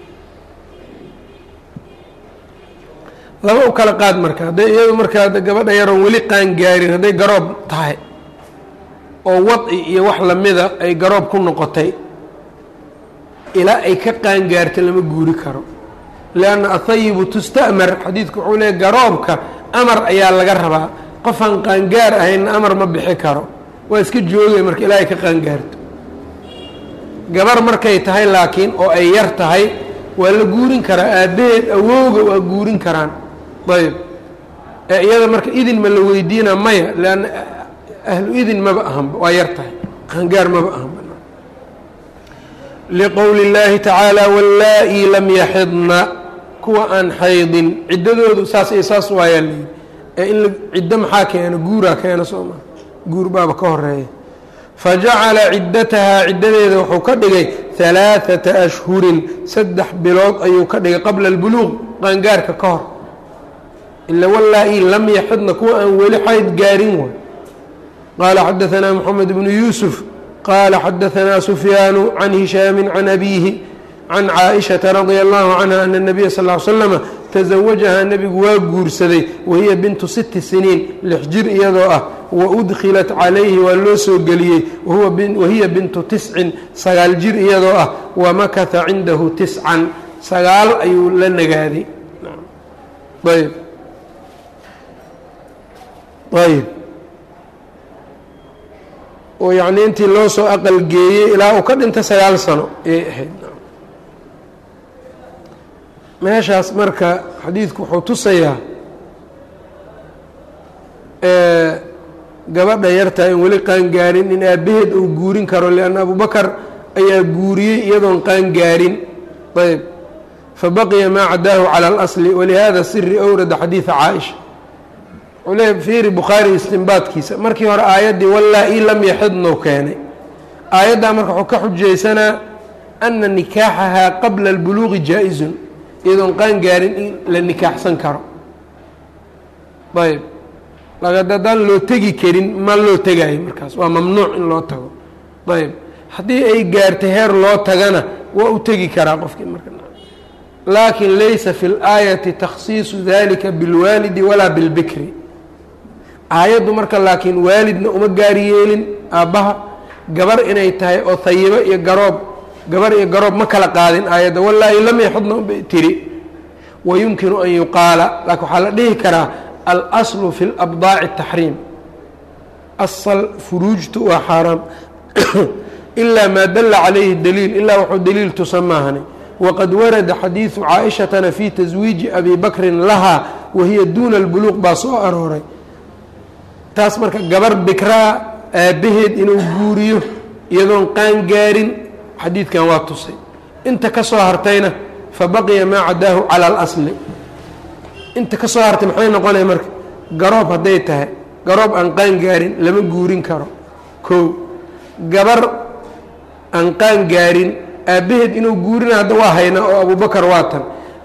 laba u kala qaad marka hadday iyadu markaa gabadha yaroon weli qaan gaarin hadday garoob tahay oo wadci iyo wax lamida ay garoob ku noqotay ilaa ay ka qaan gaarta lama guuri karo lianna athayibu tusta'mar xadiidku wuxuu leeya garoobka amar ayaa laga rabaa qofaan qaangaar ahaynna amar ma bixi karo waa iska joogay marka ilaa ay ka qaangaarto. gabar markay tahay laakiin oo ay yar tahay waa la guurin karaa aabbaheed awowga waa guurin karaan ayb ee iyada marka idin ma la weydiina maya leanna ahlu idin maba ahanba waa yar tahay qaangaar maba ahanba liqowli اllaahi tacaalى wallaa-i lam yaxidna kuwa aan xaydin ciddadoodu saas iyo saas waayaa layidhi ee in ciddo maxaa keena guuraa keena soo maa guur baaba ka horeeya fajacala ciddatahaa ciddadeeda wuxuu ka dhigay halaaثata ashhurin saddex bilood ayuu ka dhigay qabla اlbuluuq qaangaarka ka hor ila wallaa-i lam yaxidna kuwa aan weli xayd gaarin way qaala xadaثanaa moxamed bnu yuusuf qaala xadaثanaa sufyaanu can hishaami can abiihi can caaئiشhaةa radia allahu canha ana الnabiya sal ly slama taزawajahaa nebigu waa guursaday wahiya bintu siti siniin lix jir iyadoo ah waudkilat calayhi waa loo soo geliyey wahiya bintu tiscin sagaal jir iyadoo ah wamakata cindahu tiscan sagaal ayuu la nagaaday. ayb ayb oo yacnii intii loo soo aqal geeyey ilaa uu ka dhinta sagaal sano ayay ahayd. meeshaas marka xadiidku wuxuu tusayaa gabadha yartaa in weli qaan gaarin in aabbaheed uu guurin karo lianna abubakar ayaa guuriyey iyadoon qaan gaarin. ayb fabaqiya maa cadaahu cala اlasli walihada siri awrada xadiida caaisha wuxuu leeya fiiri bukhaari istinbaadkiisa markii hore aayaddii wallaa-i lam yaxidnou keenay aayaddaa marka wuxuu ka xujaysanaa ana nikaaxahaa qabla اlbuluuqi jaa-izun iyadoon qaan gaarin in la nikaaxsan karo. ayb lagadadaan loo tegi karin ma loo tegaayo markaas waa mamnuuc in loo tago. ayb haddii ay gaartay heer loo tagana waa u tegi karaa qofkii marka laakin laysa fi اlaayati takhsiisu dalika bilwaalidi walaa bilbikri aayaddu marka laakiin waalidna uma gaari yeelin aabbaha gabar inay tahay oo hayibo iyo garoob gabar iyo garoob ma kala qaadin aayadda wallaahi lam yaxudna unbay tiri wayumkinu an yuqaala laakiin waxaa la dhihi karaa alaslu fi labdaaci taxriim asal furuujtu waa xaaraam ilaa maa dalla calayhi daliil ilaa wuxuu daliil tusa maahani waqad warada xadiidu caaishatana fii taswiiji abi bakrin lahaa wahiya duuna albuluuq baa soo arooray taas marka gabar bikraa aabbaheed inuu guuriyo iyadoon qaan gaarin xadiidkan waa tusay inta ka soo hartayna fabaqiya maa cadaahu cala alasli inta ka soo hartay maxay noqonaya marka garoob hadday tahay garoob aan qaan gaarin lama guurin karo kow gabar aan qaan gaarin aabbaheed inuu guurina hadda waa haynaa oo abubakar waa tan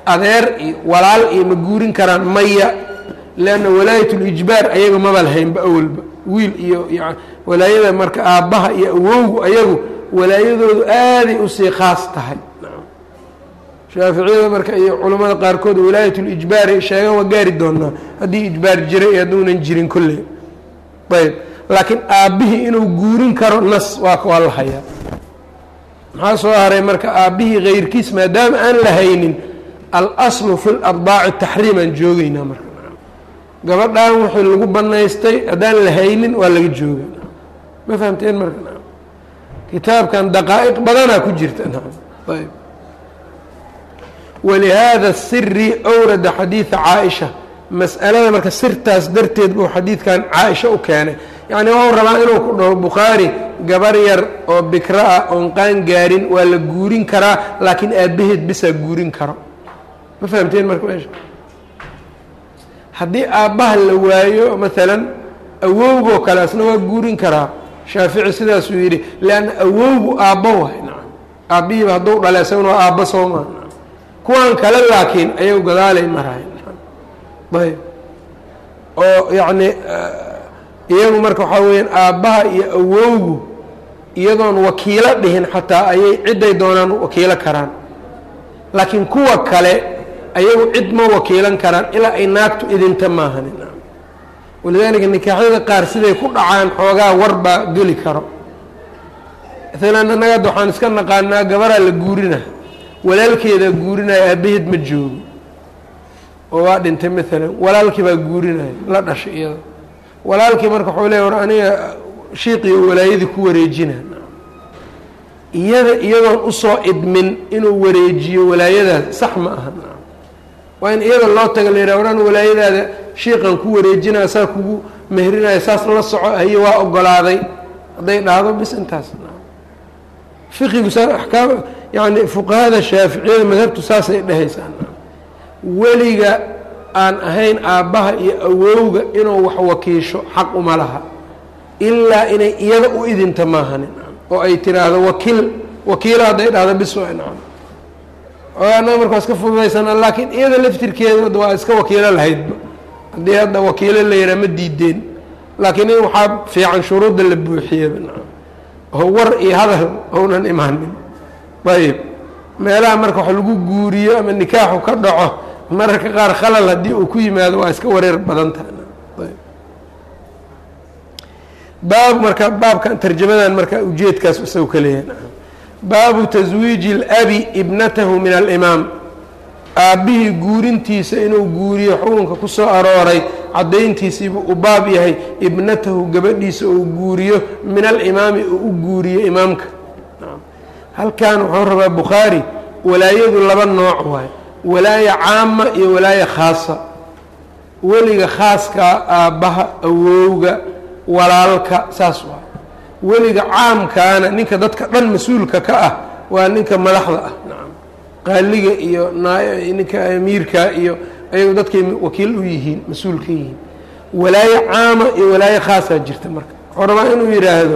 adeer iyo walaal iyo ma guurin karaan maya leanna walaayat اlijbaar ayaga maba lahaynba awalba wiil iyo yani walaayada marka aabbaha iyo awowgu ayagu walaayadoodu aaday usii khaas tahay shaaficiyada marka iyo culamada qaarkood walaayat اlijbaari sheegan waa gaari doonaa haddii ijbaar jiray iyo hadduunan jirin kolley ayb laakiin aabbihii inuu guurin karo nas waa waa la hayaa maxaa soo haray marka aabbihii kayrkiis maadaama aan la haynin alaslu fi labdaaci taxriim aan joogeynaa marka gabadhaan wixii lagu banaystay haddaan la haynin waa laga jooga ma fahamteen marka kitaabkan daqaa'iq badanaa ku jirta ayb walihaada siri awrada xadiida caaisha mas'alada marka sirtaas darteed buu xadiidkan caaisha u keenay yacni waxuu rabaa inuu ku dhaho bukhaari gabar yar oo bikra ah oon qaan gaarin waa la guurin karaa laakiin aabbaheed bisaa guurin karo ma fahamteen marka meesha haddii aabbaha la waayo maalan awowgoo kale asna waa guurin karaa shaafici sidaasuu yidhi leanna awowgu aabbo waay nacam aabbihiiba hadduu dhalay isaguna waa aabbo sooma kuwan kale laakiin ayagu gadaalay marahay ayb oo yacni iyagu marka waxaa weyaan aabbaha iyo awowgu iyadoon wakiilo dhihin xataa ayay cidday doonaan wakiilo karaan laakiin kuwa kale ayagu cid ma wakiilan karaan ilaa ay naagtu idinta maahanin walidaalika nikaaxyada qaar siday ku dhacaan xoogaa warbaa geli karo maalan annaga hadda waxaan iska naqaanaa gabaraa la guurina walaalkeedaa guurinaya aabbaheed ma joogo oo waa dhintay maalan walaalkii baa guurinaya la dhashay iyada walaalkii marka waxuu leeya war aniga shiiqiyo walaayadii ku wareejina iyada iyadoon usoo idmin inuu wareejiyo walaayadaas sax ma aha waa in iyada loo taga la yidhaha war an walaayadaada shiiqan ku wareejinaya saa kugu mehrinaya saas la soco haye waa ogolaaday hadday dhahdo bis intaas fiqigu saa axkaam yani fuqahada shaaficiyada madhabtu saasay dhehaysaa weliga aan ahayn aabbaha iyo awowga inuu wax wakiisho xaq uma laha ilaa inay iyada u idinta maahanin oo ay tiraahdo wakiil wakiilo hadday dhahdo bis waa nacam oo annaga marka waa iska fududaysana laakiin iyada laftirkeeda waa iska wakiilo lahaydba haddii hadda wakiilo la yidhaha ma diideen laakiin in waxaa fiican shuruudda la buuxiyaba nacam oo war iyo hadal ounan imaanin ayb meelaha marka wax lagu guuriyo ama nikaaxu ka dhaco mararka qaar khalal haddii uu ku yimaado waa iska wareer badan tahay ayb baab marka baabkan tarjamadan marka ujeedkaas isagu ka leeyahay baabu taswiiji اlabi ibnatahu min alimaam aabbihii guurintiisa inuu guuriyo xukunka ku soo arooray caddayntiisiibuu u baab yahay ibnatahu gabadhiisa uu guuriyo min alimaami uu u guuriyo imaamka halkan wuxuu rabaa bukhaari walaayadu laba nooc waay walaaya caama iyo walaaya khaasa weliga khaaskaa aabbaha awowga walaalka saas waay weliga caamkaana ninka dadka dhan mas-uulka ka ah waa ninka madaxda ah nacam qaaliga iyo ninka amiirka iyo ayagu dadkay wakiil u yihiin mas-uul ka yihiin walaaye caama iyo walaaye khaasaa jirta marka wuxuu rabaa inuu yidhaahdo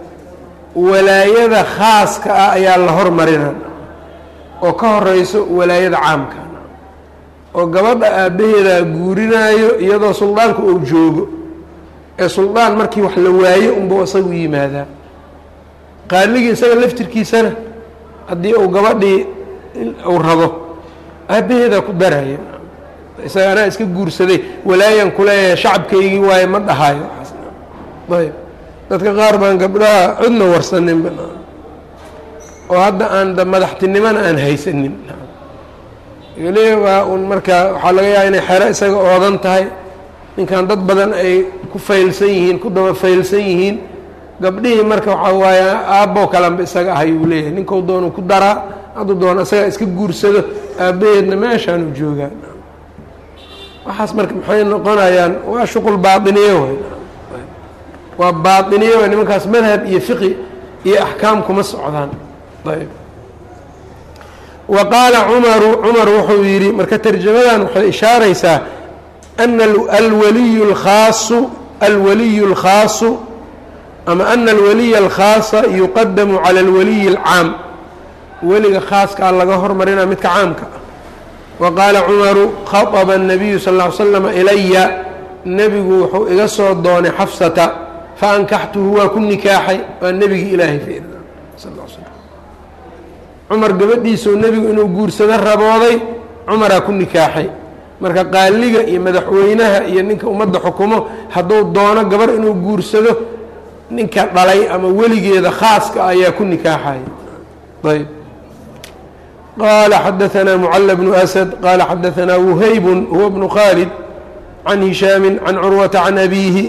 walaayada khaaska ah ayaa la hormarina oo ka horeyso walaayada caamka oo gabadha aabbaheedaa guurinaayo iyadoo suldaanku uu joogo ee suldaan markii wax la waayo unbuu isagu yimaadaa qaaligii isaga laftirkiisana haddii uu gabadhii uu rabo aabbaheedaa ku daraya isaga anaa iska guursaday walaayan kuleeyahay shacabkaygii waaye ma dhahaayo ayb dadka qaar baan gabdhaha cidna warsanin oo hadda aan madaxtinimona aan haysanin le waa un markaa waxaa laga yaaba inay xero isaga oodan tahay ninkan dad badan ay ku faylsan yihiin ku daba faylsan yihiin gabdhihii marka waxaa waaye aabboo kalanba isaga ahay uu leeyahay ninkau doonu ku daraa hadduu doono isagaa iska guursado aabbaheedna meeshaanu joogaa waxaas marka maxay noqonayaan waa shuqul baatiniye way waa baatiniye way nimankaas madhab iyo fiqi iyo axkaam kuma socdaan ayb wa qaala cumaru cumar wuxuu yidhi marka tarjamadan waxay ishaaraysaa ana alwaliyu اlkhaasu alwaliyu اlkhaasu ama ana alwaliya alkhaasa yuqadamu cala alwaliyi اlcaam weliga khaaskaa laga hormarina midka caamka ah وqاala cmaru khaطba النabiyu sal اه ly slm ilaya nebigu wuxuu iga soo doonay xafsata faankaxtuhu waa ku nikaaxay waa nebigi ilaahay f sal sl cumar gabadhiisoo nebigu inuu guursado rabooday cumaraa ku nikaaxay marka qaaliga iyo madaxweynaha iyo ninka ummadda xukumo hadduu doono gabar inuu guursado ninka dhalay ama weligeeda khaaska ayaa ku nikaaxay ayb qال xdثnا معل بن أسد qال xdثnا وhyb هو بن khالد عن هiشhام عن cروة عن أbيه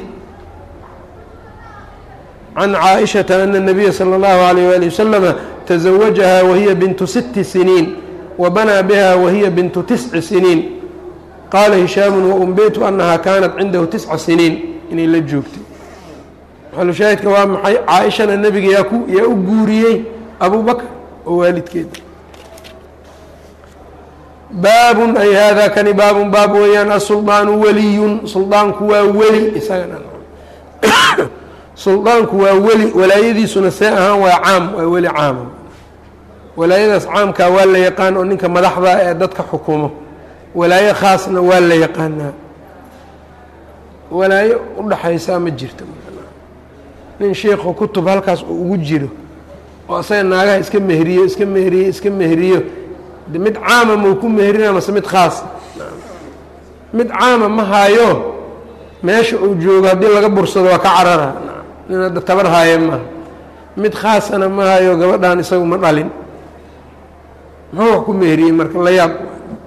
عن cائشhaةa أن النبي صلى الله عليه وaليه وسلم تزوجها وهي بنت ست سنين وبنى بها وهي بنت تسع سنين qاala هiشhام وأنبيت أنها kانت عindه تسع سنين inay la joogtay mxaلشhaahidka waa maxay caaئشhana nebiga yaa u guuriyey أbu bكر oo waalidkeeda baabun ay haadaa kani baabun baab weeyaan asuldaanu weliyun suldaanku waa weli isaga suldaanku waa weli walaayadiisuna see ahaan waa caam waa weli caama walaayadaas caamkaa waa la yaqaan oo ninka madaxda ee dadka xukumo walaayo khaasna waa la yaqaanaa walaayo udhaxaysaa ma jirto nin sheikhu kutub halkaas uu ugu jiro oo isaga naagaha iska mehriyo iska mehriyo iska mehriyo mid caama mau ku meherina mase mid khaas mid caama ma haayo meesha uu joogo haddii laga bursado waa ka carara nin hadda tabar haaye maaha mid khaasana ma hayo gabadhan isagu ma dhalin muxuu wax ku meheriyey marka la yaab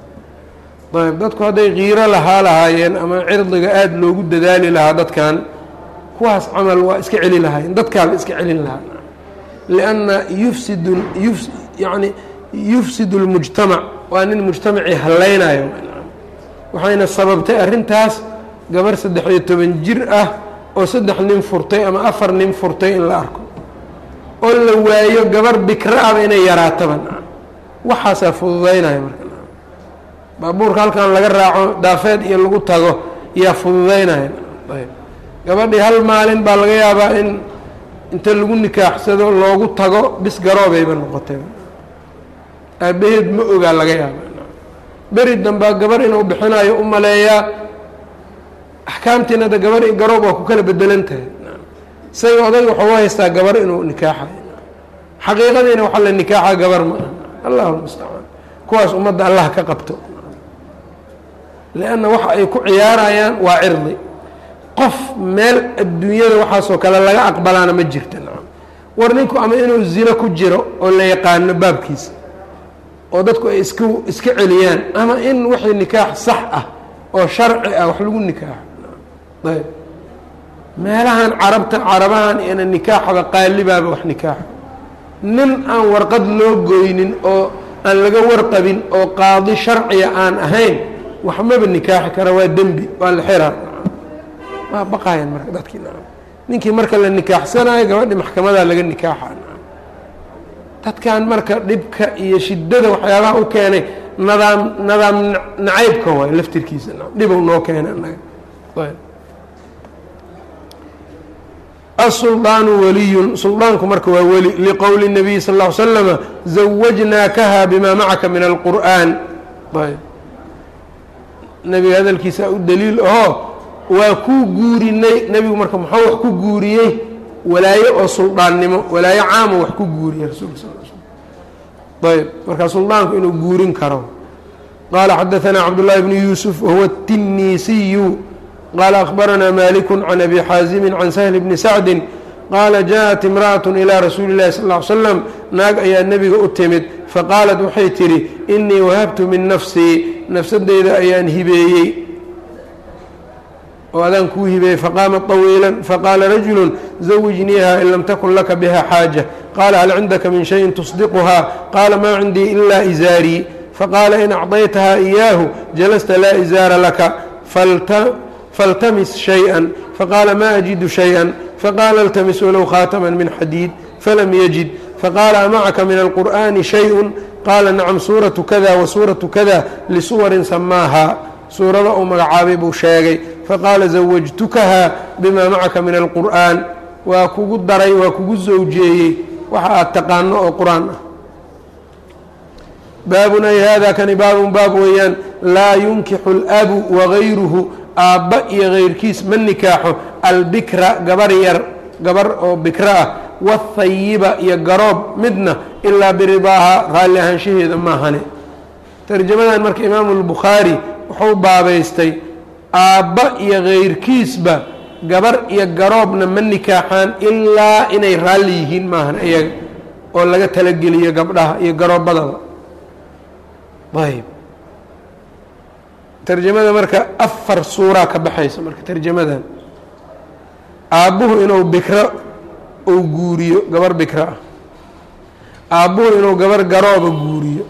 ayb dadku hadday kiiro lahaa lahaayeen ama cirdiga aada loogu dadaali lahaa dadkan kuwaas camal waa iska celi lahaayeen dadkaaba iska celin lahaa lianna yufsidu yuf yani yufsid اlmujtamac waa nin mujtamacii hallaynayo waxayna sababtay arrintaas gabar saddex iyo toban jir ah oo saddex nin furtay ama afar nin furtay in la arko oo la waayo gabar bikra aba inay yaraataba waxaasaa fududaynayo marka baabuurka halkan laga raaco daafeed iyo lagu tago yaa fududaynaya ayb gabadhii hal maalin baa laga yaabaa in inta lagu nikaaxsado loogu tago bis garoobayba noqotay aabaheed ma ogaa laga yaaba beri dambaa gabar inuu bixinayo u maleeyaa axkaamtiina da gabar i garoob waa ku kala bedelan tahay isaga odag waxau haystaa gabar inuu nikaaxayo xaqiiqadiina waxaa la nikaaxa gabar ma aha allahu mustacaan kuwaas ummadda allah ka qabto lianna waxa ay ku ciyaarayaan waa cirdi qof meel adduunyada waxaasoo kale laga aqbalaana ma jirta war ninku ama inuu zino ku jiro oo la yaqaano baabkiisa oo dadku ay iska iska celiyaan ama in wixii nikaax sax ah oo sharci ah wax lagu nikaaxo ayb meelahan carabta carabahan ina nikaaxaba qaalibaaba wax nikaaxo nin aan warqad loo goynin oo aan laga warqabin oo qaadi sharciya aan ahayn waxmaba nikaaxi kara waa dembi waa la xiraa waa baqayan marka dadkii ninkii marka la nikaaxsanayo gabadhi maxkamadaa laga nikaaxa dadkan marka dhibka iyo shiddada waxyaabaha u keenay nadaam nadaam nacaybka waay laftirkiisa dhibow noo keenay annaga ayb asuldaanu weliyun suldaanku marka waa weli liqowli الnabiy sal ll ly slama zawajnaakaha bima macaka min alqur'aan ayb nebiga hadalkiisa u daliil ahoo waa kuu guurinay nebigu marka muxuu wax ku guuriyey walaayo oo suldaannimo walaayo caamo wax ku guuriya rasulka sal l slm ayb marka suldaanku inuu guurin karo qaala xadaثanaa cabdullahi bnu yuusuf wahuwa الtinisiyu qaala akhbaranaa maliku can abi xaazimi can sahli bni sacdi qaala jaءat imra'aة ilىa rasuuli اllahi sal ll ly slam naag ayaa nebiga u timid faqaalat waxay tidhi inii wahabtu min nafsii nafsadeyda ayaan hibeeyey oo adaan kuu hibeeyey faqaama طawiila faqaala rajulu zawijniiha in lam takun laka biha xaaja qaala hal cindaka min shayin tusdiquhaa qaala maa cindii ilaa izaarii faqaala in acطaytahaa iyaahu jalasta laa izaara laka faltamis shayئa faqaala ma ajidu shayئa faqaala اltamis walow khaatama min xadiid falam yajid faqaala amacaka min alqur'ani shayء qaala nacam suuratu kada wa suuratu kada lisuwarin samaahaa suurada uu magacaabay buu sheegay faqaala zawajtukaha bima macaka min alqur'aan waa kugu daray waa kugu zawjeeyey waxa aad taqaano oo qur-aan ah baabun ay hada kani baabun baab weeyaan laa yunkixu اlabu wagayruhu aabba iyo gayrkiis ma nikaaxo albikra gabar yar gabar oo bikra ah wاthayiba iyo garoob midna ilaa biridaaha raalli ahaanshaheeda maahane tarjamadan marka imaamu اlbukhaari wuxuu baabaystay aabba iyo gayrkiisba gabar iyo garoobna ma nikaaxaan ilaa inay raalli yihiin maahan iyaga oo laga talageliyo gabdhaha iyo garoobadaba ayb tarjamada marka afar suuraa ka baxaysa marka tarjamadan aabbuhu inuu bikro uu guuriyo gabar bikro ah aabbuhu inuu gabar garooba guuriyo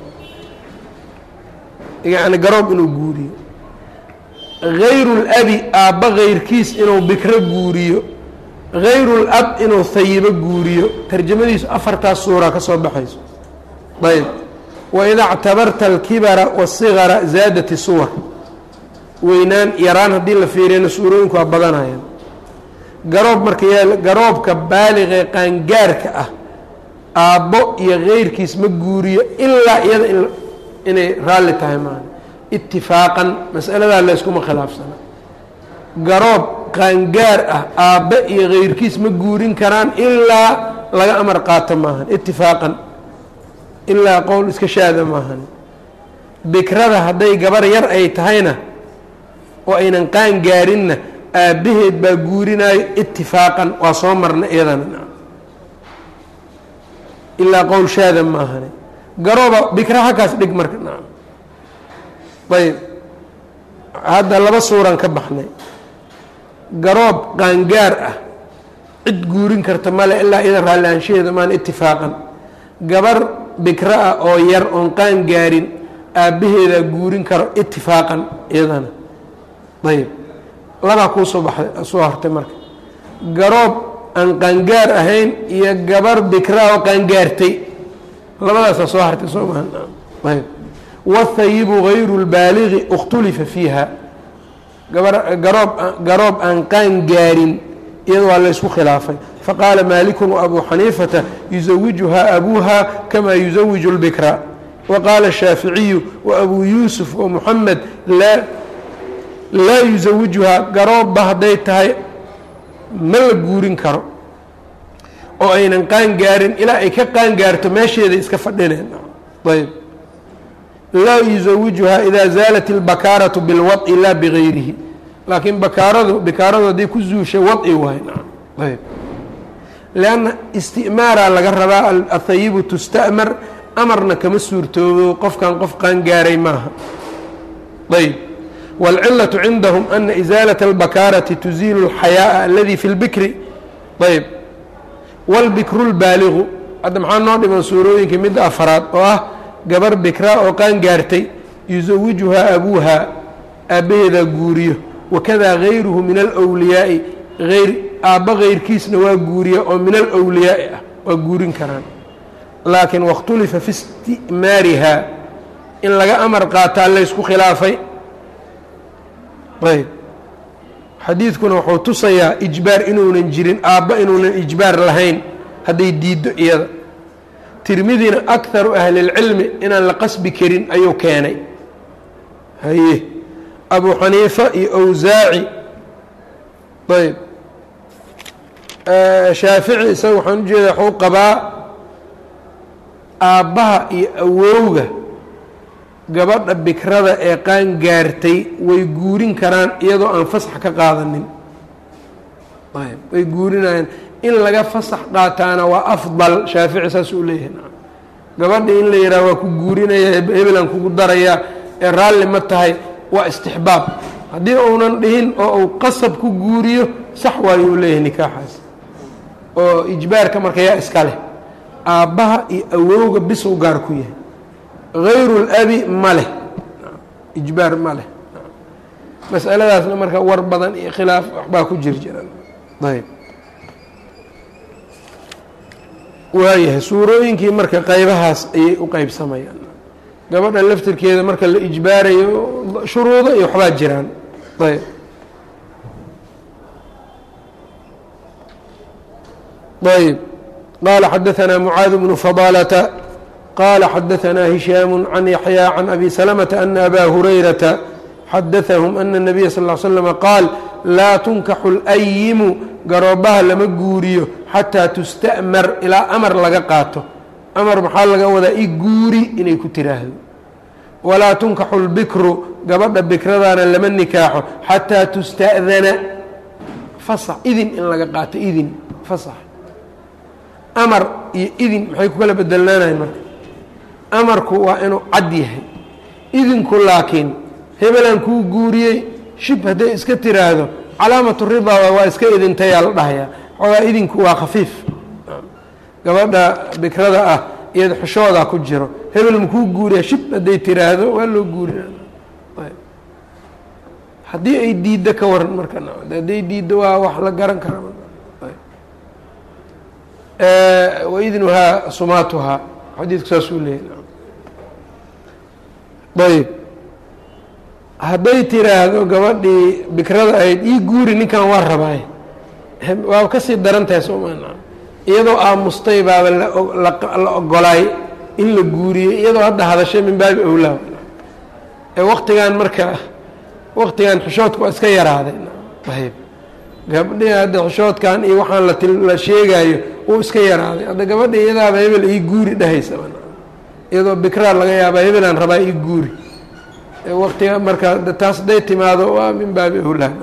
yacni garoob inuu guuriyo gayru اlabi aabba gayrkiis inuu bikro guuriyo gayru اlab inuu hayibo guuriyo tarjamadiisu afartaas suuraa ka soo baxayso ayb waida اctabarta اlkibara wالsigara zaadat الsuwar weynaan yaraan haddii la fiiriyana suurooyinku waa badanayaan garoob marka yaal garoobka baaliqee qaangaarka ah aabbo iyo gayrkiis ma guuriyo ilaa iyada inay raalli tahay maan itifaaqan mas'aladaa layskuma khilaafsana garoob qaangaar ah aabbe iyo gayrkiis ma guurin karaan ilaa laga amar qaato maahan itifaaqan ilaa qowl iska shaada maahan bikrada hadday gabar yar ay tahayna oo aynan qaan gaarinna aabbaheed baa guurinaayo itifaaqan waa soo marna iyadana ilaa qowl shaada maahane garooba bikra halkaas dhig marka nacam ayb hadda laba suuran ka baxnay garoob qaangaar ah cid guurin karta male ilaa iyada raalli ahaanshaheeda maan itifaaqan gabar bikra ah oo yar oon qaan gaarin aabbaheedaa guurin karo itifaaqan iyadana ayb labaa kuu soo baxday soo hartay marka garoob aan qaangaar ahayn iyo gabar bikra oo qaangaartay labadaasaa soo hartay soo mahan ayb wاthayibu gayru اlbaaligi اkhtulifa fiiha gabar garoob garoob aan qaan gaarin iyada waa laysku khilaafay faqaala maaliku وabu xaniifata yuزawijuhaa abuuha kama yuزawiju اlbikra waqaala الshaaficiyu وabu yuusuf وamuxamed laa laa yuزawijuhaa garoobba hadday tahay ma la guurin karo oo aynan qaan gaarin ilaa ay ka qaan gaarto meesheeda iska fadhineen ayb laa yuزawijuhaa idaa zaalat اlbakaaraةu biاlwaطi laa bigayrihi laakiin bakaaradu bikaaradu hadday ku zuushay waطi waay ayb lanna istimaaraa laga rabaa athayibu tusta'mar amarna kama suurtoobo qofkan qof qaan gaaray maaha ayb wاlcilaة cindahum ana isaalaة اlbakaarati tuziilu اlxayaaءa aladi fi اlbikri ayb wاlbikru اlbaaligu hadda maxaa noo dhiman suurooyinka midda afaraad oo ah gabar bikra oo qaan gaartay yuزawijuhaa abuuha aabbaheedaa guuriyo wakadaa gayruhu min alwliyaaءi ayr aabba gayrkiisna waa guuriya oo min alwliyaaءi ah waa guurin karaan laakiin waاkhtulifa fi isti'maariha in laga amar qaataa laysku khilaafay ayb xadiidkuna wuxuu tusayaa ijbaar inuunan jirin aabba inuunan ijbaar lahayn hadday diiddo iyada tirmidina akharu ahli اlcilmi inaan la qasbi karin ayuu keenay haye abu xaniifa iyo awsaaci ayb shaafici isaga waxaan ujeedaa waxuu qabaa aabbaha iyo awowga gabadha bikrada ee qaan gaartay way guurin karaan iyadoo aan fasax ka qaadanin ayb way guurinayaan in laga fasax qaataana waa afdal shaafici saas uu leeyahay gabadha in la yidhaha waa ku guurinaya hebelaan kugu darayaa ee raalli ma tahay waa istixbaab haddii uunan dhihin oo uu qasab ku guuriyo sax waayuu leeyahay nikaaxaas oo ijbaarka marka yaa iska leh aabbaha iyo awowga bisuu gaar ku yahay gayru اlabi ma leh ijbaar ma leh mas'aladaasna marka war badan iyo khilaaf waxbaa ku jir jiran ayb waayahay suurooyinkii marka qaybahaas ayay u qeybsamayaan gabadha laftirkeeda marka la ijbaarayo shuruudo iyo waxbaa jiraan ayb ayb qaala xadaثanaa mucaad bnu fadaalata qala xadaثna هisham can yaحyى can abi سلمةa أna abا هurayraةa xadaثahم أna النabiya sal اه sلم qaal laa tunkaxu اlأyimu garoobaha lama guuriyo xataa tusta'mar ilaa amar laga qaato. amar maxaa laga wadaa i guuri inay ku tiraahdo. walaa tunkaxu اlbikru gabadha bikradaana lama nikaaxo xataa tusta'dana fasax idin in laga qaato idin fasax. amar iyo idin maxay ku kala bedelnaanahay marka? amarku waa inuu cad yahay, idinku laakiin hebelaan kuu guuriyey shib hadday iska tiraahdo calaamatu ridaa waa iska idintayaa la dhahayaa. xoogaa idinku waa khafiif. gabadha bikrada ah iyada xishoodaa ku jiro, hebel makuu guuriya shib hadday tiraahdo waa loo guurina. haddii ay diiddo ka waran marka hadday diiddo waa wax la garan kara. waidnuhaa sumaatuhaa xadiidku saasuu leeyahy. ayb hadday tiraahdo gabadhii bikrada ahayd ii guuri ninkan waa rabaay, waa kasii daran tahay sooma. iyadoo aamustay baaba la ogolaay in la guuriyey, iyadoo hadda hadashay min baabi awlaa. ee waktigan marka waktigan xishoodka waa iska yaraaday. ayb gabadhii hadda xishoodkan iyo waxaan la sheegaayo uu iska yaraaday. hadda gabadha iyadaaba hebel ii guuri dhahaysa, iyadoo bikraa laga yaabaa hebelaan rabaa ii guuri. waktiga marka taas hadday timaado waa min baabi awlaa.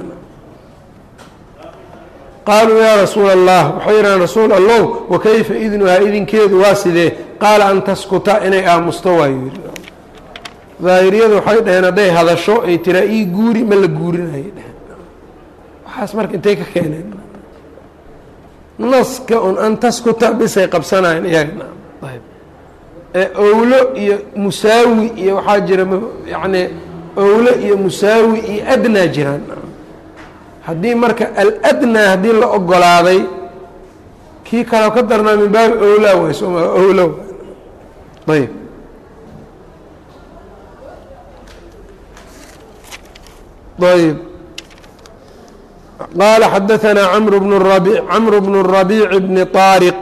qaaluu yaa rasuula allah, waxay yidhahaan rasuul allow wakayfa idnuhaa idinkeedu waa sidee? qaala an taskuta inay aamusto waayu yidhi. daahiriyadu waxay dhaheen hadday hadasho ay tiraa ii guuri ma la guurinayay dheheen. waxaas marka intay ka keeneen naska un an taskuta bisay qabsanayeen iyaga. ayb owlo iyo musaawi iyo waxaa jira yani owlo iyo musaawi iyo adnaa jiraan. haddii marka aladnaa haddii la ogolaaday kii kaleo ka darnaa min baabi owlaa way sooma owlo. ayb ayb qaala xadaثna cmr bn rabi cmr bn الرaبيع bn طاariq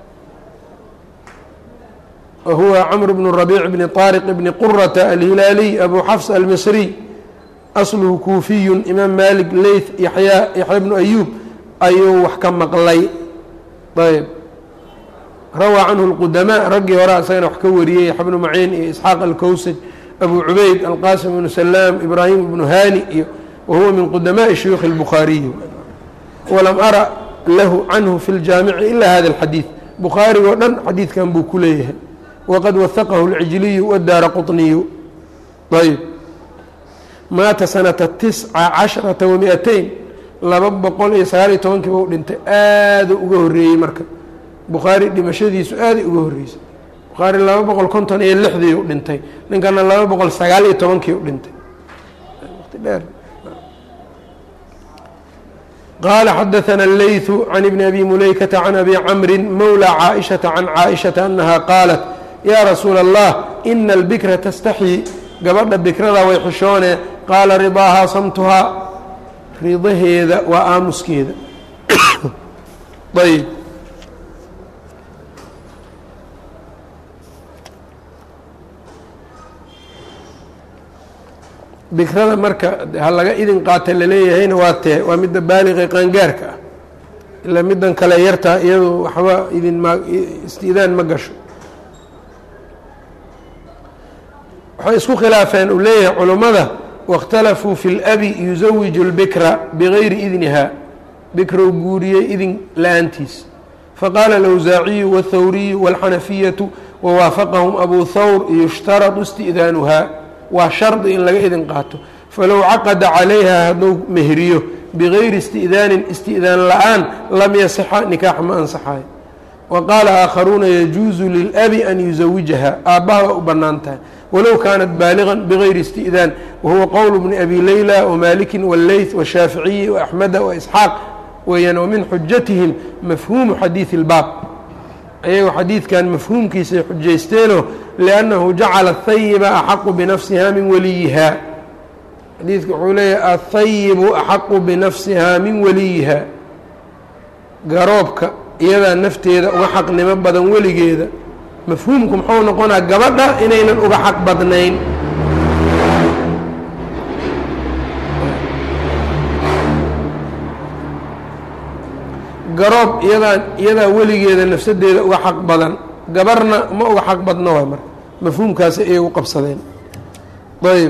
wahuwa cmr bn الرaبيع bn طاariq bn qurة alhilaaliي abu xfs almisrي asluhu kuufiyu imaam malik leyth yaxya yaxya bnu ayuub ayuu wax ka maqlay. ayb rawaa canhu اlqudamaa raggii hore isagana wax ka wariyey yaxya bnu maciin iyo isxaaq alkowsaj abu cubayd alqasim bnu salaam ibraahim bnu hani iyo wahuwa min qudamaءi shuyuukhi اlbukhaariyi. walam ara lahu canhu fi ljaamici ila hada اlxadiid. bukhaarigoo dhan xadiidkan buu ku leeyahay. waqad wahaqahu اlcijliyu wadaara quطniyu. ayb maata sanata tisca casharata wamiateyn laba boqol iyo sagaal iyo tobankiiba u dhintay. aada uga horreeyey marka bukhaari dhimashadiisu aaday uga horreysay. bukhaari laba boqol konton iyo lixdii u dhintay, ninkana laba boqol sagaal iyo tobankii u dhintay. waqti dheer. qaala xadaثna اleyثu can ibni abi mulaykata can abi camri mawlى caaئiشhaةa can caaئiشhaةa anaha qaalat yaa rasuula الlah ina اlbikra tastaxyi gabadha bikrada way xishoone. qaala ridaahaa samtuhaa ridaheeda waa aamuskeeda. ayb bikrada marka ha laga idin qaata laleeyahayna waa tee waa midda baaliqay qaangaarka ah. ilaa middan kale yartaa iyadu waxba idin ma istiidaan ma gasho. waxay isku khilaafeen uu leeyahay culummada waاkhtalafuu fi اlabi yusawiju اlbikra bigayri idniha. bikrow guuriyey idin la-aantiis. faqaala alawsaaciyu wاlthawriyu wاlxanafiyatu wawaafaqahum abu thawr yushtaradu isti'daanuhaa. waa shardi in laga idin qaato. falow caqada calayha hadduu mehriyo bigayri isti'daanin isti'daan la-aan lam yasixa nikaax ma ansaxayo. wa qaala aakharuuna yajuusu lilabi an yusawijaha. aabbaha waa u bannaan tahay walow kaanat baaligan bigayri isti'daan. wahuwa qowl bni abi layla wmaliki wاlleyth washaaficiyi waaxmeda waisxaaq weeyaan. wamin xujatihim mafhuumu xadiidi اlbaab. ayagoo xadiidkan mafhuumkiisay xujaysteeno liannahu jacala ahayiba axaqu binafsiha min waliyiha. xadiidka wuxuu leeyahay ahayibu axaqu binafsiha min waliyiha. garoobka iyadaa nafteeda uga xaqnimo badan weligeeda. mafhuumku muxuu noqonaa gabadha inaynan uga xaq badnayn. garoob iyadaa iyadaa weligeeda nafsadeeda uga xaq badan, gabarna ma uga xaq badno waay marka mafhuumkaasi ayay u qabsadeen. ayb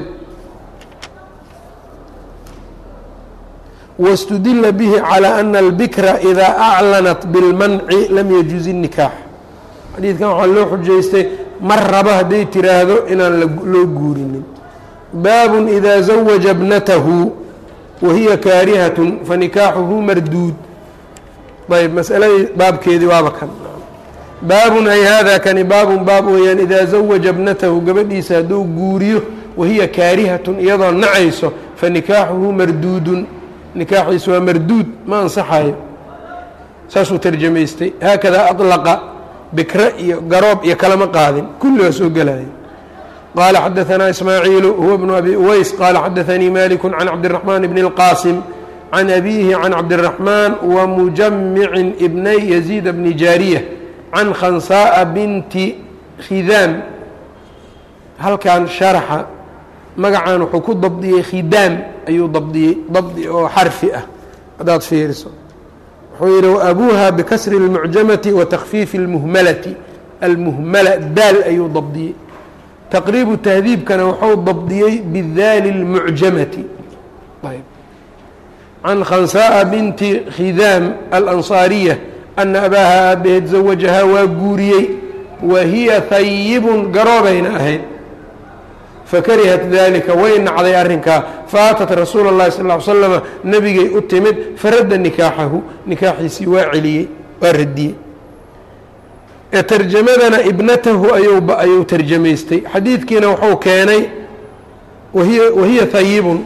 wاstudila bihi calى ana اlbikra إida aclanat biاlmanci lam yajuز الnikaax. xadiidkan waxaa loo xujaystay mar raba hadday tiraahdo inaan loo guurinin. baabun إida zawaja bnatahu wahiya kaarihaة fanikaaxuhu marduud. ayb masaladii baabkeedii waaba kan. baabun ay hada kani baabun baab weeyaan idaa zawaja bnatahu gabadhiisa hadduu guuriyo wahiya kaarihatun iyadoo nacayso fanikaaxuhu marduudun, nikaaxiisu waa marduud, ma ansaxayo. saasuu tarjamaystay. haakadaa aطlaqa bikra iyo garoob iyo kalama qaadin, kulli waa soo gelaya. qaala xadaثanaa ismaaciilu huwa bnu abi uways qaala xadaثanii maliku can cabdالraxmaan bni اlqaasim can abiihi can cabdالraxmaan wamujamicin ibnay yaziid bni jaariya can khansaaءa binti khidaam. halkan sharaxa magacan wuxuu ku dabdiyey khidaam ayuu dabdiyey, dabdi oo xarfi ah haddaad fiiriso. wuxuu yihi waabuuha bikasri اlmucjamati wa takfiifi اlmuhmalati, almuhmala daal ayuu dabdiyey. taqriibu tahdiibkana wuxuu dabdiyey bidaali اlmucjamati. ayb can khansaaءa binti khidaam alansaariya ana abaaha aabaheed zawajahaa waa guuriyey wa hiya hayibun garoobayna ahayd, fakarihat dalika way nacday arrinkaa, faatat rasuula اllahi sal ly slama nebigay u timid faradda nikaaxahu, nikaaxiisii waa celiyey, waa radiyey. ee tarjamadana ibnatahu ayuu ayuu tarjamaystay. xadiidkiina wuxuu keenay wahiya wahiya hayibun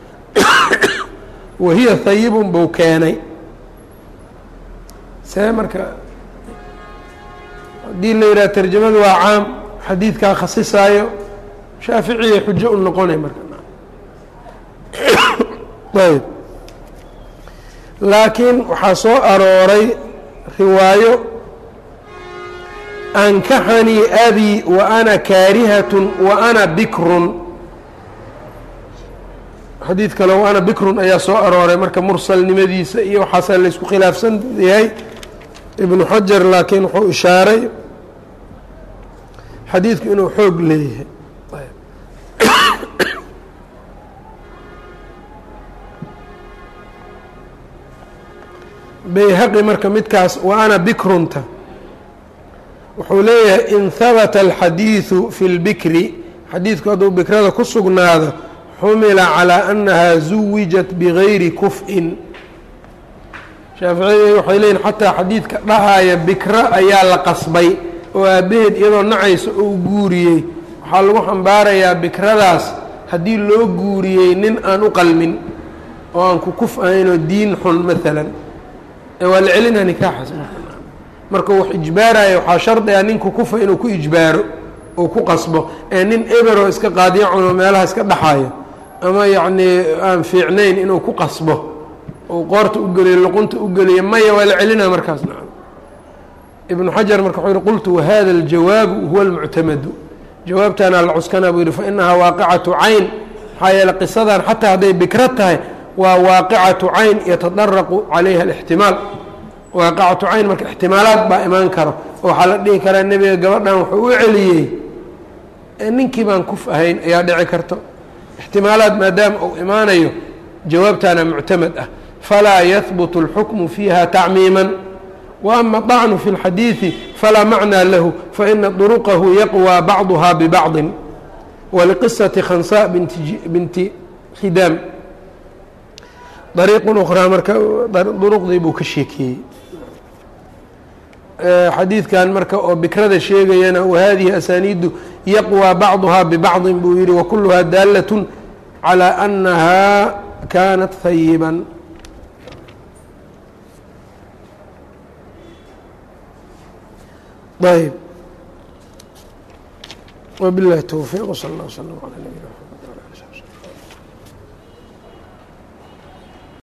wahiya hayibun buu keenay. see marka haddii la yidhaha tarjamadu waa caam, xadiidkaa khasisaayo, shaaficiyay xujo u noqonay marka. ayb laakiin waxaa soo arooray riwaayo ankaxanii abi wa ana kaarihatun wa ana bikrun. xadiid kale wa ana bikrun ayaa soo arooray marka mursalnimadiisa iyo waxaasaa laysku khilaafsan yahay. ibnu xajar laakiin wuxuu ishaaray xadiidku inuu xoog leeyahay. bayhaqi marka midkaas wa ana bikrunta wuxuu leeyahay in habata alxadiidu fi اlbikri, xadiidku hadduu bikrada ku sugnaado xumila calىa annaha zuwijat bigayri kuf-in. shaaficiyadu waxay leeyihin xataa xadiidka dhahaya bikra ayaa la qasbay oo aabbaheed iyadoo nacaysa uu guuriyey, waxaa lagu xambaarayaa bikradaas haddii loo guuriyey nin aan u qalmin oo aan ku kuf ahaynoo diin xun maalan, ee waa la celinaa nikaaxaas. marka wax ijbaaraya waxaa shardi ah ninku kufa inuu ku ijbaaro oo ku qasbo, ee nin eberoo iska qaadiyacuno meelaha iska dhaxayo ama yacnii aan fiicnayn inuu ku qasbo oo qoorta u geliyo luqunta u geliyo maya, waa la celinaa markaas. nacam ibnu xajar marka wuxuu yihi qultu wahada aljawaabu huwa almuctamadu, jawaabtaana la cuskanaa buu yihi fainahaa waaqicatu cayn, maxaa yeele qisadan xataa hadday bikra tahay waa waaqicatu cayn yatadaraqu calayha alixtimaal. waaqicatu cayn marka ixtimaalaad baa imaan karo, oo waxaa la dhihi karaa nebiga gabadhan wuxuu u celiyey ninkii baan kuf ahayn ayaa dhici karto. ixtimaalaad maadaama uu imaanayo jawaabtaana muctamad ah. falaa yahbutu اlxukmu fiiha tacmiiman, wa ama طacnu fi اlxadiiثi falaa macnaa lahu faina duruqahu yaqwى bacduha bibacضi. waliqisaةi khansaa binti khidaam dariiqun ukhraa marka duruqdii buu ka sheekeeyey. xadiidkan marka oo bikrada sheegayana wahadihi asaniidu yaqwى bacduha bibacضi buu yihi wakuluhaa daalaة calى أnaha kanat hayiban. ayb wbiاllahi towfiiq wsal اllah wslm alى nabiyina mxamed wala ali